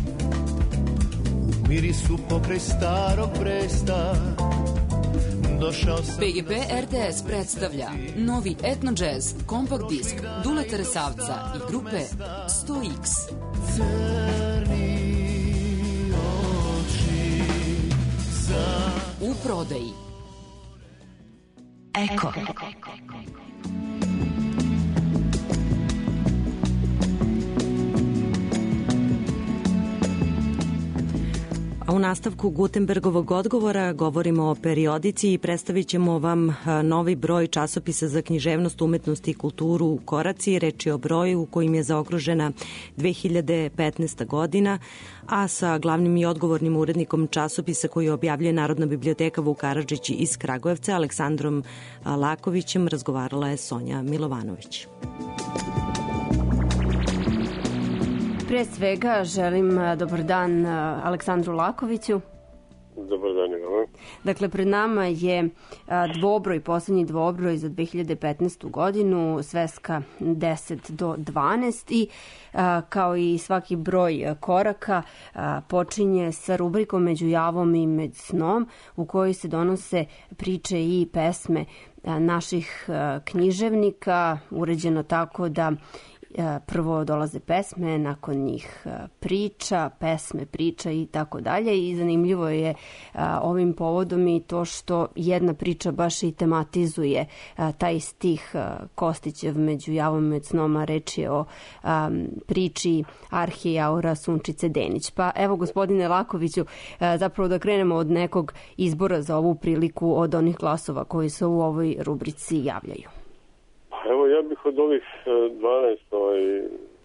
Speaker 4: u mirisu pokraj starog Bresta,
Speaker 23: PGP RTS predstavlja novi etno jazz kompakt disk Duleta Resavca i grupe 100X. U prodaji. Eko. A u nastavku Gutenbergovog odgovora govorimo o periodici i predstavit ćemo vam novi broj časopisa za književnost, umetnost i kulturu Koraci. Reč je o broju u kojim je zaokružena 2015. godina, a sa glavnim i odgovornim urednikom časopisa koji objavljuje Narodna biblioteka Vuk Karadžić iz Kragujevca, Aleksandrom Lakovićem, razgovarala je Sonja Milovanović.
Speaker 5: Pre svega želim dobar dan Aleksandru Lakoviću.
Speaker 6: Dobar dan, Ivana.
Speaker 5: Dakle, pred nama je dvobroj, poslednji dvobroj za 2015. godinu, sveska 10 do 12 i kao i svaki broj koraka počinje sa rubrikom Među javom i med snom, u kojoj se donose priče i pesme naših književnika, uređeno tako da prvo dolaze pesme, nakon njih priča, pesme, priča i tako dalje. I zanimljivo je ovim povodom i to što jedna priča baš i tematizuje taj stih Kostićev Među javom i med snom, a reč je o priči arhijaura Sunčice Denić. Pa evo, gospodine Lakoviću, zapravo da krenemo od nekog izbora za ovu priliku od onih glasova koji se u ovoj rubrici javljaju.
Speaker 6: Evo, ja bih od ovih 12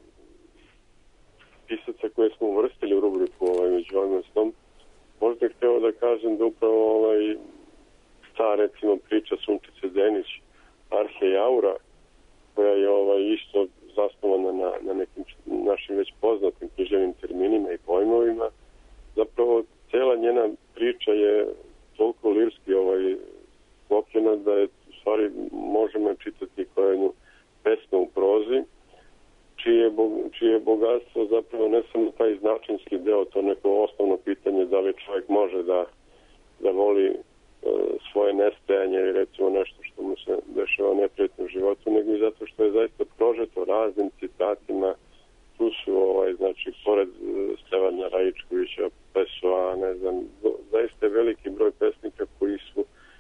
Speaker 6: pisaca koje smo uvrstili u rubriku Među javim snom, možda hteo da kažem da upravo ta, recimo, priča Sunčice Denić, Arhijaura, koja je isto zasnovana na nekim našim već poznatim književnim terminima i pojmovima, zapravo cela njena priča je toliko lirski sklopljena da je stvari možemo čitati kao jednu pesmu u prozi, čije bogatstvo zapravo ne samo taj značinski deo, to neko osnovno pitanje da li čovjek može da voli svoje nestajanje ili recimo nešto što mu se dešava neprijatno u životu, nego i zato što je zaista prožeto raznim citatima. Tu su, znači, pored Stevana Raičkovića, Pessoa, ne znam, zaista veliki broj pesnika koji su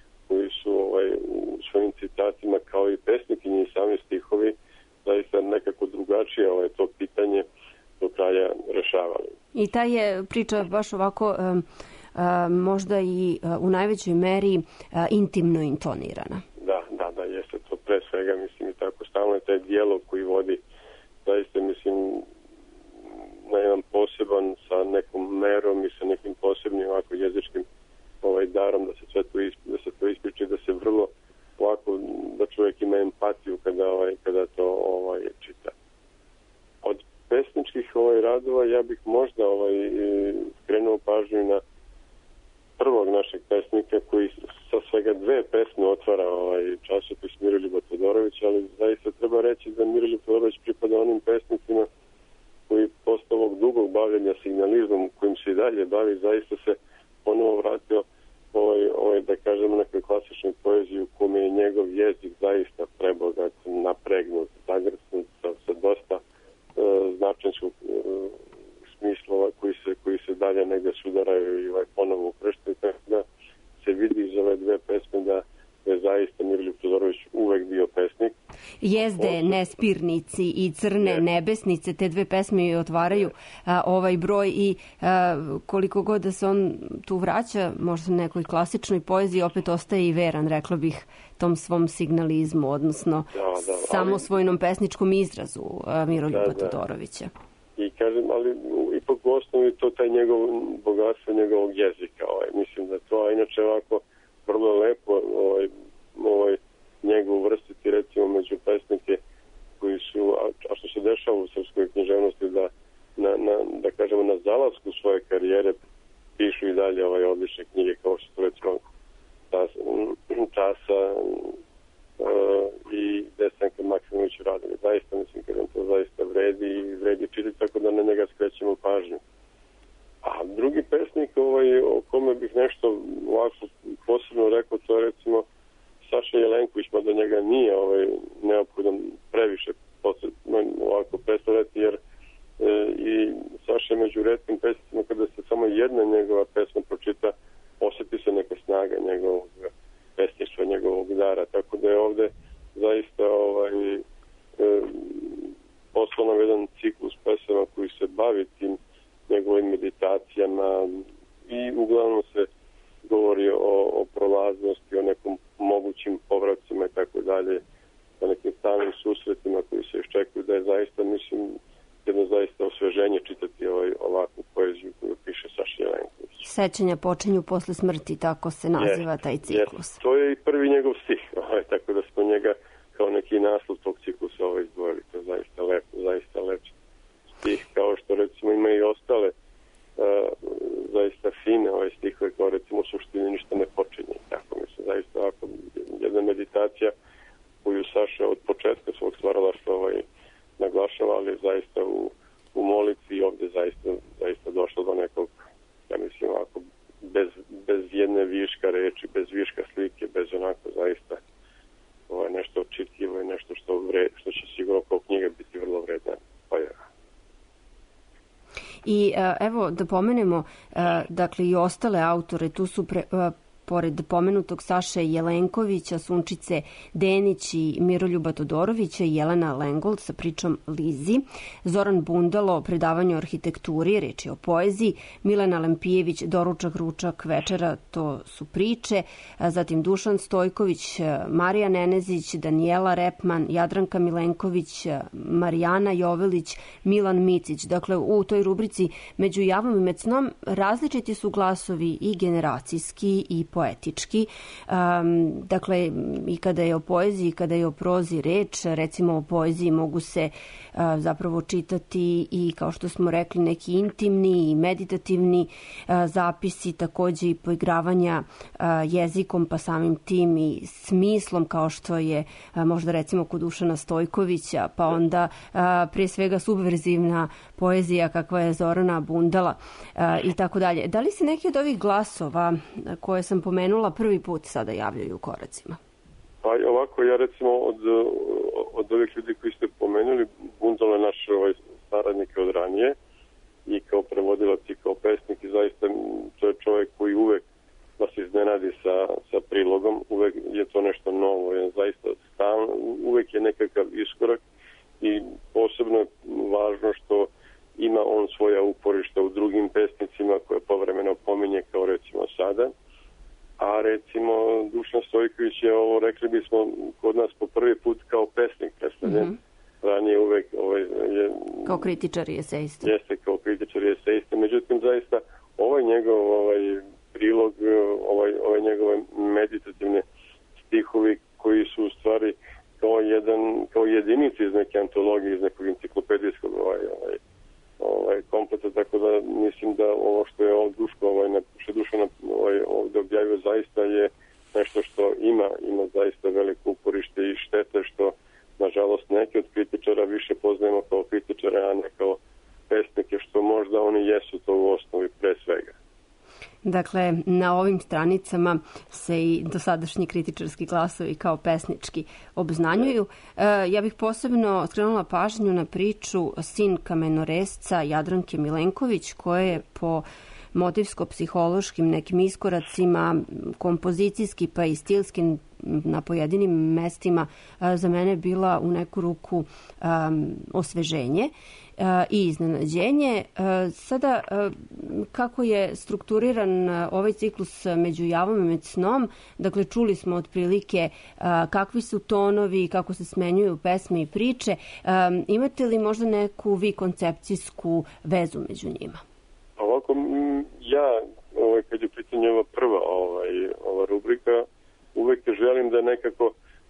Speaker 6: u svojim citatima, kao i pesnikinji i sami stihovi, zaista nekako drugačije to pitanje do kraja rešavali.
Speaker 5: I ta je priča baš ovako možda i u najvećoj meri intimno intonirana.
Speaker 6: Da, jeste to pre svega, mislim, i tako stalno je taj dijalog koji vodi, zaista, mislim, na jedan poseban, sa nekom merom i sa nekim posebnim ovako jezičkim darom da se to ispriči, da se vrlo radova ja bih možda skrenuo pažnju na prvog našeg pesnika koji sa svega 2 pesme otvara časopis Miroljuba Todorovića, ali zaista treba reći da Miroljub Todorović pripada onim pesnicima koji posle ovog dugog bavljenja signalizmom kojim se i dalje bavi, zaista se ponovo vratio da kažemo nekoj klasičnoj poeziji u kome je njegov jezik zaista prebogat, napregnut, zagrcnut sa dosta značenskog smislova koji se dalje negde sudaraju i ponovo ukrštaju, tako da se vidi iz ove 2 pesme da je zaista Miroljub Todorović uvek bio pesnik.
Speaker 5: Jezde, Nespirnici i Crne nebesnice, te 2 pesme i otvaraju ovaj broj i koliko god da se on tu vraća, možda nekoj klasičnoj poeziji, opet ostaje i veran, rekla bih, tom svom signalizmu, odnosno samosvojnom pesničkom izrazu Miroljuba Todorovića.
Speaker 6: I kažem, ali ipak u osnovi to taj njegov bogatstvo njegovog jezika. Mislim da to, a inače ovako vrlo lepo njega uvrstiti recimo među pesnike koji su, a što se dešava u srpskoj književnosti, da da kažemo na zalasku svoje karijere pišu i dalje odlične knjige kao što su recimo Časa i Desanka Maksimović Radović. Zaista mislim kada to zaista vredi čitati, tako da na njega skrećemo pažnju. A drugi pesnik o kome bih nešto ovako posebno rekao, to je recimo Saša Jelenković, mada njega nije neophodan previše ovako predstavljati, jer i Saša je među retkim pesnicima kada se samo jedna njegova pesma pročita, osjeti se neka snaga njegovog pesništva, njegovog dara, tako da je ovde zaista poslao nam jedan ciklus pesama koji se bavi tim njegovim meditacijama i uglavnom se govori o prolaznosti, o nekom mogućim povracima i tako dalje, o nekim stalnim susretima koji se iščekuju, da je zaista, mislim, jedno zaista osveženje čitati ovakvu poeziju koju piše Saša Jelenković.
Speaker 5: Sećanja počinju posle smrti, tako se naziva taj ciklus.
Speaker 6: To je i prvi njegov stih, tako da smo njega kao neki naslov tog ciklusa izdvojili. To je zaista lep stih, kao što recimo ima i ostale zaista fine stihove, kao recimo u suštini ništa ne počinje. Tako mislim, zaista ovako jedna meditacija koju Saša od početka svog stvaralaštva naglašava, ali zaista u molitvi ovde zaista došlo do nekog, ja mislim ovako, bez jedne viška reči, bez viška slike, bez onako zaista nešto očitljivo i nešto što će sigurno kao knjiga biti vrlo vredna. Pa je.
Speaker 5: I evo da pomenemo dakle i ostale autore, tu su pored pomenutog Saše Jelenkovića, Sunčice Denić i Miroljuba Todorovića i Jelena Lengold sa pričom Lizi, Zoran Bundalo, predavanje o arhitekturi, reč je o poeziji, Milena Lempijević, Doručak, ručak, večera, to su priče, zatim Dušan Stojković, Marija Nenezić, Danijela Repman, Jadranka Milenković, Marijana Jovelić, Milan Micić. Dakle, u toj rubrici Među javom i med snom različiti su glasovi i generacijski i poetički. Dakle, i kada je o poeziji, kada je o prozi reč, recimo o poeziji mogu se zapravo čitati i, kao što smo rekli, neki intimni i meditativni zapisi, takođe i poigravanja jezikom, pa samim tim i smislom, kao što je možda recimo kod Dušana Stojkovića, pa onda prije svega subverzivna poezija kakva je Zorana Bundala i tako dalje. Da li se neki od ovih glasova koje sam pomenula prvi put sada javljaju u koracima?
Speaker 6: Pa ovako, ja recimo od ovih ljudi koji ste pomenuli, Bundalo je naš saradnik od ranije i kao prevodilac i kao pesnik, i zaista to je čovjek koji uvek vas iznenadi sa prilogom, uvek je to nešto novo, je zaista stalno, uvek je nekakav iskorak i posebno je važno što ima on svoja uporišta u drugim pesnicima koje povremeno pominje, kao recimo sada. A recimo Dušan Stojković je rekli bismo kod nas po prvi put kao pesnik predstavljen. Ranije uvek je...
Speaker 5: Kao kritičar i esejista.
Speaker 6: Jeste, kao kritičar i esejista. Međutim, zaista njegov prilog, ove njegove meditativne stihovi koji su u stvari kao jedinici iz neke antologije, iz nekog enciklopedijskog da ovo što je ovdje Duško ovdje objavio zaista je nešto što ima zaista veliko uporište i štete što nažalost neki od kritičara više poznajemo kao kritičare, a ne kao pesnike, što možda oni jesu to u osnovi pre svega.
Speaker 5: Dakle, na ovim stranicama se i dosadašnji kritičarski glasovi kao pesnički obznanjuju. Ja bih posebno skrenula pažnju na priču Sin kamenoresca Jadranke Milenković, koja je po motivsko-psihološkim nekim iskoracima, kompozicijski pa i stilskim na pojedinim mestima za mene bila u neku ruku osveženje i iznenađenje. Sada, kako je strukturiran ovaj ciklus Među javom i među snom, dakle čuli smo otprilike kakvi su tonovi, kako se smenjuju pesme i priče. Imate li možda neku vi koncepcijsku vezu među njima?
Speaker 6: Ovako, ja, kad je pitanje ova prva ova rubrika, uvek želim da nekako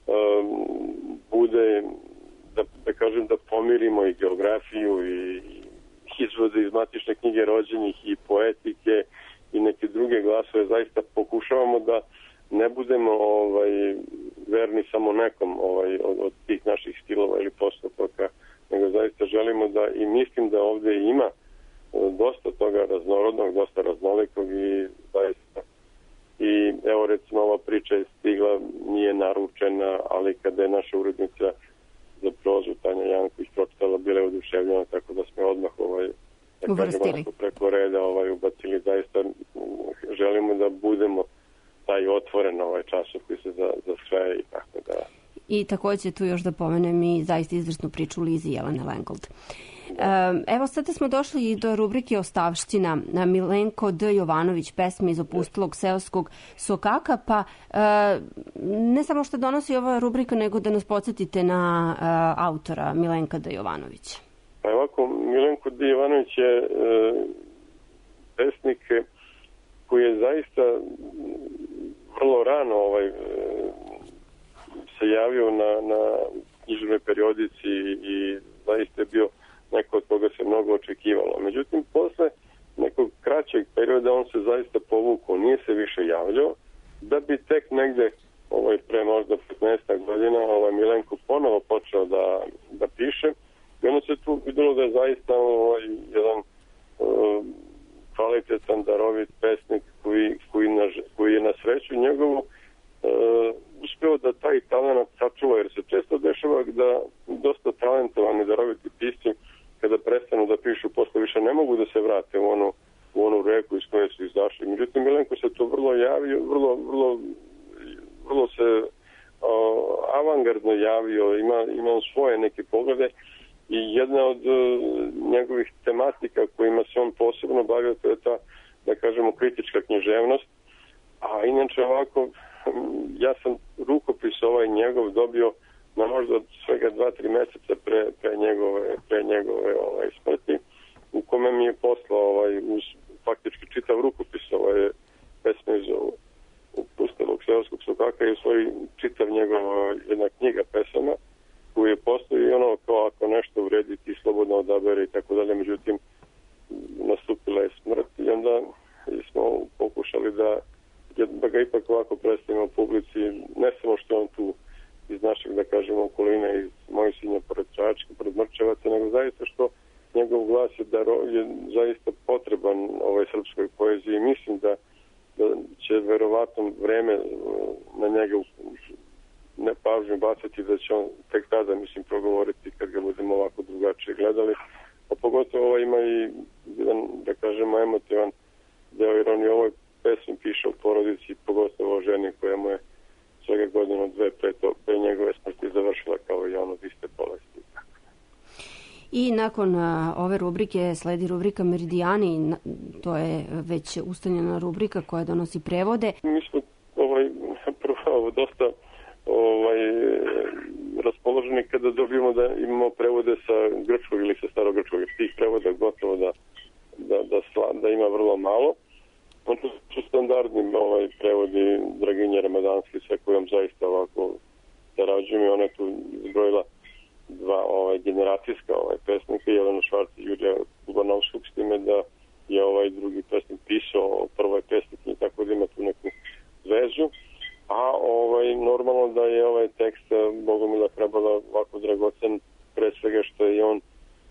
Speaker 6: bude, da kažem, da pomirimo i geografiju i izvode iz matične knjige rođenih i poetike i neke druge glasove. Zaista pokušavamo da ne budemo verni samo nekom od tih naših stilova ili postupaka, nego zaista želimo da, i mislim da ovdje ima dosta toga raznorodnog, dosta raznolikog i zaista. I evo recimo ova priča je stigla, nije naručena, ali kada je naša urednica za prozu Tanja Janković pročitala, bila je oduševljena, tako da smo odmah
Speaker 5: uvrstili
Speaker 6: preko reda ubacili. Zaista želimo da budemo taj otvoren časopis za sve i tako da.
Speaker 5: I također tu još da pomenem i zaista izvrsnu priču Lizi Jelene Lengold. Evo sada smo došli i do rubrike Ostavština. Milenko D. Jovanović, pesme iz opustilog seoskog sokaka, pa ne samo što donosi ova rubrika, nego da nas podsjetite na autora Milenka D. Jovanovića.
Speaker 6: Pa ovako, Milenko D. Jovanović je pesnik koji je zaista vrlo rano se javio na književnoj periodici i zaista je bio neko od koga se mnogo očekivalo. Međutim, posle nekog kraćeg perioda on se zaista povukao, nije se više javljao, da bi tek negde pre možda 15 godina Milenko ponovo počeo da piše. I ono se tu videlo da je zaista jedan kvalitetan, darovit pesnik koji je na sreću njegovu uspeo da taj talent sačuva, jer se često dešava da dosta talentovani, daroviti pisci kada prestanu da pišu, posle više ne mogu da se vrate u onu reku iz koje su izašli. Međutim, Milenko se to vrlo javio, vrlo se avangardno javio, ima svoje neke poglede i jedna od njegovih tematika kojima se on posebno bavio, to je ta, da kažemo, kritička književnost. A inače ovako, ja sam rukopis njegov dobio na možda svega 2-3 meseca pre njegove smrti, u kome mi je poslao uz faktički čitav rukopis pesme iz opustilog seoskog sokaka i u svoj čitav njegov jedna knjiga pesama koju je postoji i kao ako nešto vredi ti slobodno odabere i tako dalje. Međutim, nastupila je smrt i onda smo pokušali da ga ipak ovako predstavimo publici, ne samo što on tu iz našeg, da kažemo, okoline, iz Mojsinja pored Čačka, pored Mrčevaca, nego zaista što njegov glas je zaista potreban srpskoj poeziji. Mislim da će verovatno vreme na njega nepažnju bacati, da će on tek tada, mislim, progovoriti kad ga budemo ovako drugačije gledali. A pogotovo ima i jedan, da kažemo, emotivan deo, jer on i ovoj pesmi piše o porodici, pogotovo o ženi koja mu je svega godinu, dve pre njegove smrti završila kao i on od iste bolesti.
Speaker 5: I nakon ove rubrike sledi rubrika Meridijani, to je već ustaljena rubrika koja donosi prevode.
Speaker 6: Mi smo prvo dosta raspoloženi kada dobijemo da imamo prevode sa grčkog ili sa starogrčkog. Tih prevoda gotovo da ima vrlo malo. On su standardni prevodi Draginje Ramadanski, sa kojom zaista ovako sarađujem i ona je tu izbrojila dva generacijska pesnika, Jelenu Švarc i Jurija Kubanovskog, s time da je drugi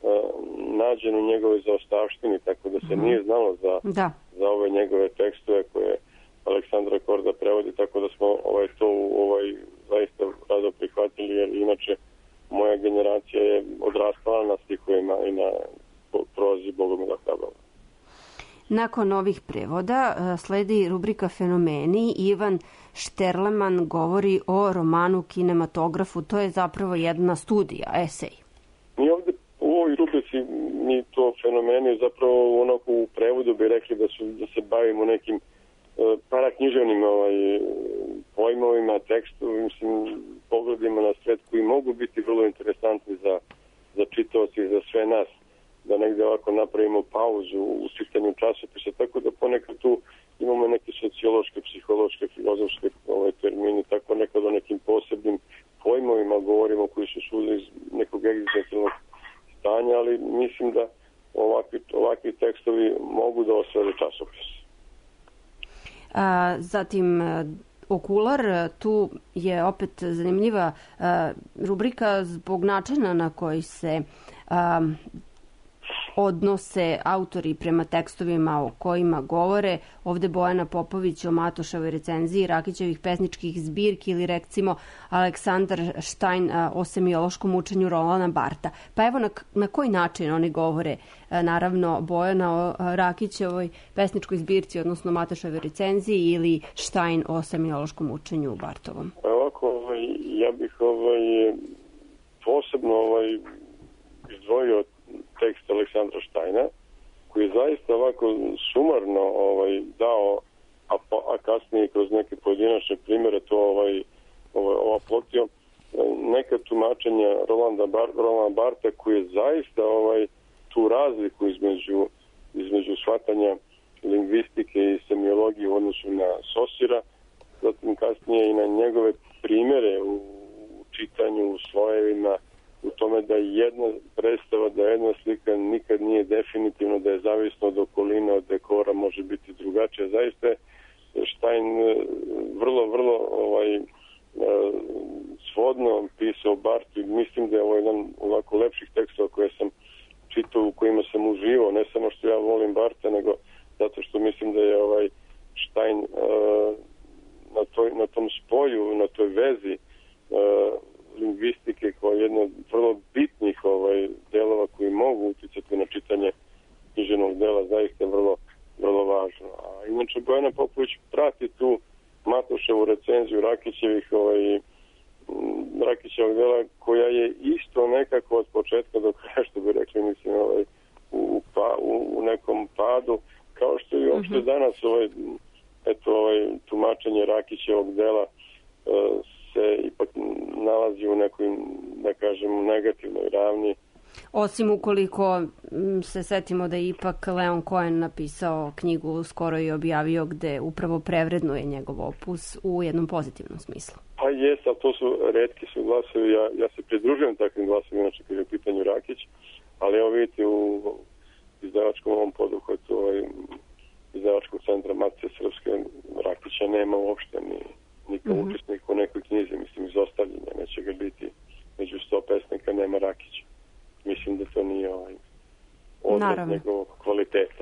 Speaker 6: nađen u njegovoj zaostavštini, tako da se nije znalo za ove njegove tekstove koje Aleksandra Korda prevodi, tako da smo to zaista rado prihvatili, jer inače moja generacija je odrastala na stihovima i na prozi Bogomila Hrabroga.
Speaker 5: Nakon ovih prevoda sledi rubrika Fenomeni. Ivan Šterleman govori o romanu Kinematografu. To je zapravo jedna studija, esej.
Speaker 6: Mi ovde u ovoj rubrici, mi to Fenomeni zapravo onako u prevodu bi rekli da se bavimo nekim paraknjiževnim pojmovima, tekstovima, pogledima na svet koji mogu biti vrlo interesantni za čitaoci i za sve nas, da negde ovako napravimo pauzu u čitanju časopisa, tako da ponekad tu imamo neke sociološke, psihološke, filozofske termini, tako nekad o nekim posebnim pojmovima govorimo koji su svuda iz nekog egzistencijalnog stanja, ali mislim da ovakvi tekstovi mogu da osvede časopis.
Speaker 5: Zatim Okular, tu je opet zanimljiva rubrika zbog načina na koji se odnose autori prema tekstovima o kojima govore. Ovde Bojana Popović o Matoševoj recenziji Rakićevih pesničkih zbirki ili recimo Aleksandar Štajn o semiološkom učenju Rolana Barta. Pa evo na koji način oni govore, naravno Bojana o Rakićevoj pesničkoj zbirci, odnosno Matoševoj recenziji, ili Štajn o semiološkom učenju Bartovom.
Speaker 6: Ovako, ja bih posebno izdvojio tekst Aleksandra Štajna, koji je zaista ovako sumarno dao, a kasnije kroz neke pojedinačne primjere to oplotio, neka tumačenja Rolanda Barta, koji je zaista tu razliku između shvatanja lingvistike i semiologije u odnosu na Sosira, zatim kasnije i na njegove primjere u čitanju, u slojevima, u tome da jedna predstava, da jedna slika nikad nije definitivno, da je zavisno od okoline, od dekora, može biti drugačija. Zaista je Štajn vrlo svodno pisao Bartu i mislim da je ovo jedan ovako lepših tekstova koje sam čitao, u kojima sam uživao, ne samo što ja volim Barta, nego zato što mislim da je Štajn na tom spoju, na toj vezi lingvistike kao jedna od vrlo bitnih delova koji mogu uticati na čitanje književnog dela, zaista vrlo, vrlo važno. A inače Bojana Popović prati tu Matoševu recenziju Rakićevog dela, koja je isto nekako od početka do kraja, što bi rekli, mislim, u nekom padu, kao što je uopšte danas tumačenje Rakićevog dela se ipak nalazi u nekoj, da kažem, negativnoj ravni.
Speaker 5: Osim ukoliko se setimo da je ipak Leon Cohen napisao knjigu, skoro je objavio, gde upravo prevrednuje njegov opus u jednom pozitivnom smislu.
Speaker 6: Pa jest, ali to su retki su glasovi, ja se pridružujem takvim glasovima, inače kada je u pitanju Rakić, ali evo vidite u izdavačkom ovom poduhvatu izdavačkog centra Matice Srpske Rakića nema uopšte ni kao učesnik u nekoj knjizi, mislim, izostavljenja, neće ga biti među 100 pesnika, nema Rakića. Mislim da to nije odraz njegovog kvaliteta.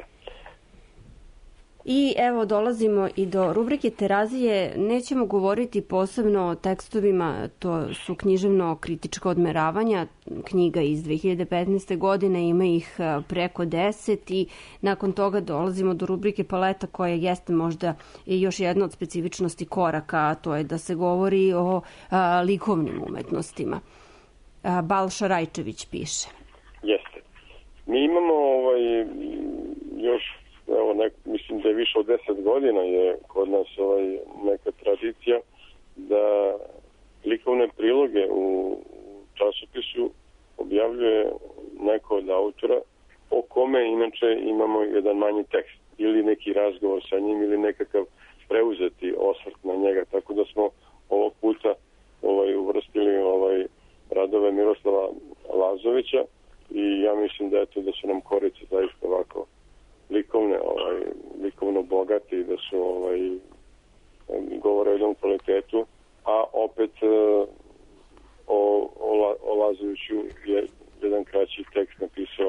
Speaker 5: I evo dolazimo i do rubrike Terazije. Nećemo govoriti posebno o tekstovima, to su književno-kritička odmeravanja, knjiga iz 2015. godine, ima ih preko 10 i nakon toga dolazimo do rubrike Paleta, koja jeste možda i još jedna od specifičnosti Koraka, a to je da se govori o likovnim umetnostima. Balša Rajčević piše.
Speaker 6: Jeste. Mi imamo još, mislim da je više od 10 godina je kod nas neka tradicija da likovne priloge u časopisu objavljuje neko od autora o kome inače imamo jedan manji tekst ili neki razgovor sa njim ili nekakav preuzeti osvrt na njega, tako da smo ovog puta uvrstili radove Miroslava Lazovića i ja mislim da da su nam Korice zaista ovako likovno bogati i da su govore o jednom kvalitetu, a opet o Lazoviću je jedan kraći tekst napisao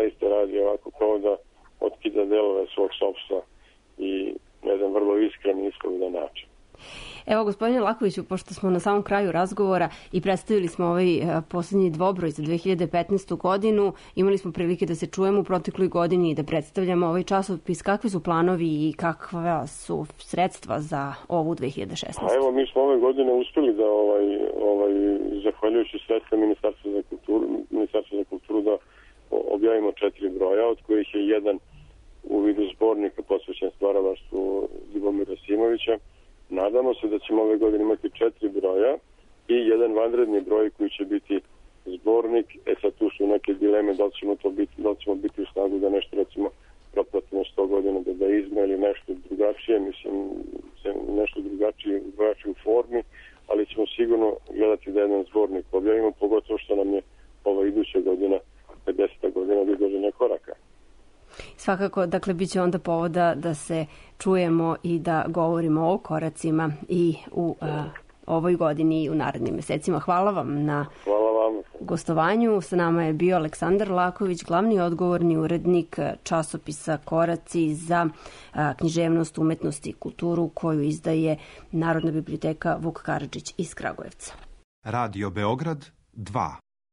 Speaker 6: zaista radi ovako kao da otkida delove svog sopstva i na jedan vrlo iskren i iskren način.
Speaker 5: Evo, gospodine Lakoviću, pošto smo na samom kraju razgovora i predstavili smo ovaj poslednji dvobroj za 2015. godinu, imali smo prilike da se čujemo u protekloj godini i da predstavljamo ovaj časopis. Kakvi su planovi i kakva su sredstva za ovu 2016?
Speaker 6: A evo, mi smo ove godine uspeli da zahvaljujući sredstva Ministarstva za kulturu da objavimo 4 broja, od kojih je jedan u vidu zbornika posvećen stvaralaštvu Ljubomira Simovića. Nadamo se da ćemo ove godine imati 4 broja i jedan vanredni broj koji će biti zbornik. Sad tu su neke dileme da li ćemo biti u snagu da nešto, recimo, propratimo 100 godina dadaizma ili nešto drugačije, nešto drugačije u formi, ali ćemo sigurno gledati da jedan zbornik objavimo, pogotovo što nam je ova iduća godina, 50. godina Vidoženja koraka.
Speaker 5: Svakako, dakle, bit će onda povoda da se čujemo i da govorimo o koracima i u ovoj godini i u narednim mesecima. Hvala vam na gostovanju. Sa nama je bio Aleksandar Laković, glavni odgovorni urednik časopisa Koraci za književnost, umetnost i kulturu koju izdaje Narodna biblioteka Vuk Karadžić iz Kragujevca.
Speaker 1: Radio Beograd 2.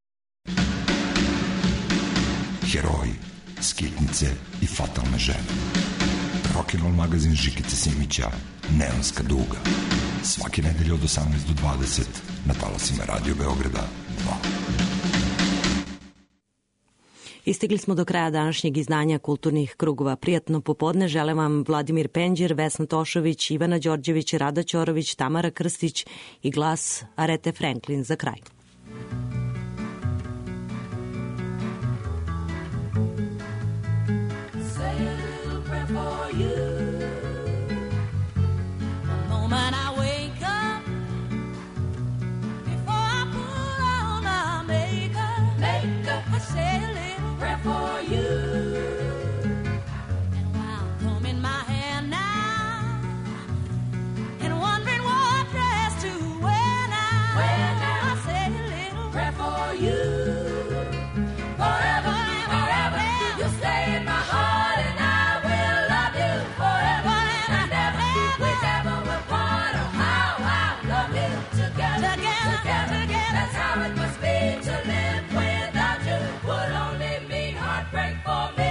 Speaker 7: Heroji, skitnice i fatalne žene. Rock'n'roll magazin Žikice Simića, Neonska duga. Svake nedelje od 18 do 20 na talasima Radio Beograda 2.
Speaker 23: Istigli smo do kraja današnjeg izdanja Kulturnih krugova. Prijatno popodne žele vam Vladimir Penđer, Vesna Tošović, Ivana Đorđević, Rada Ćorović, Tamara Krstić i glas Arete Franklin za kraj.
Speaker 8: That's how it must be to live without you. Would only mean heartbreak for me.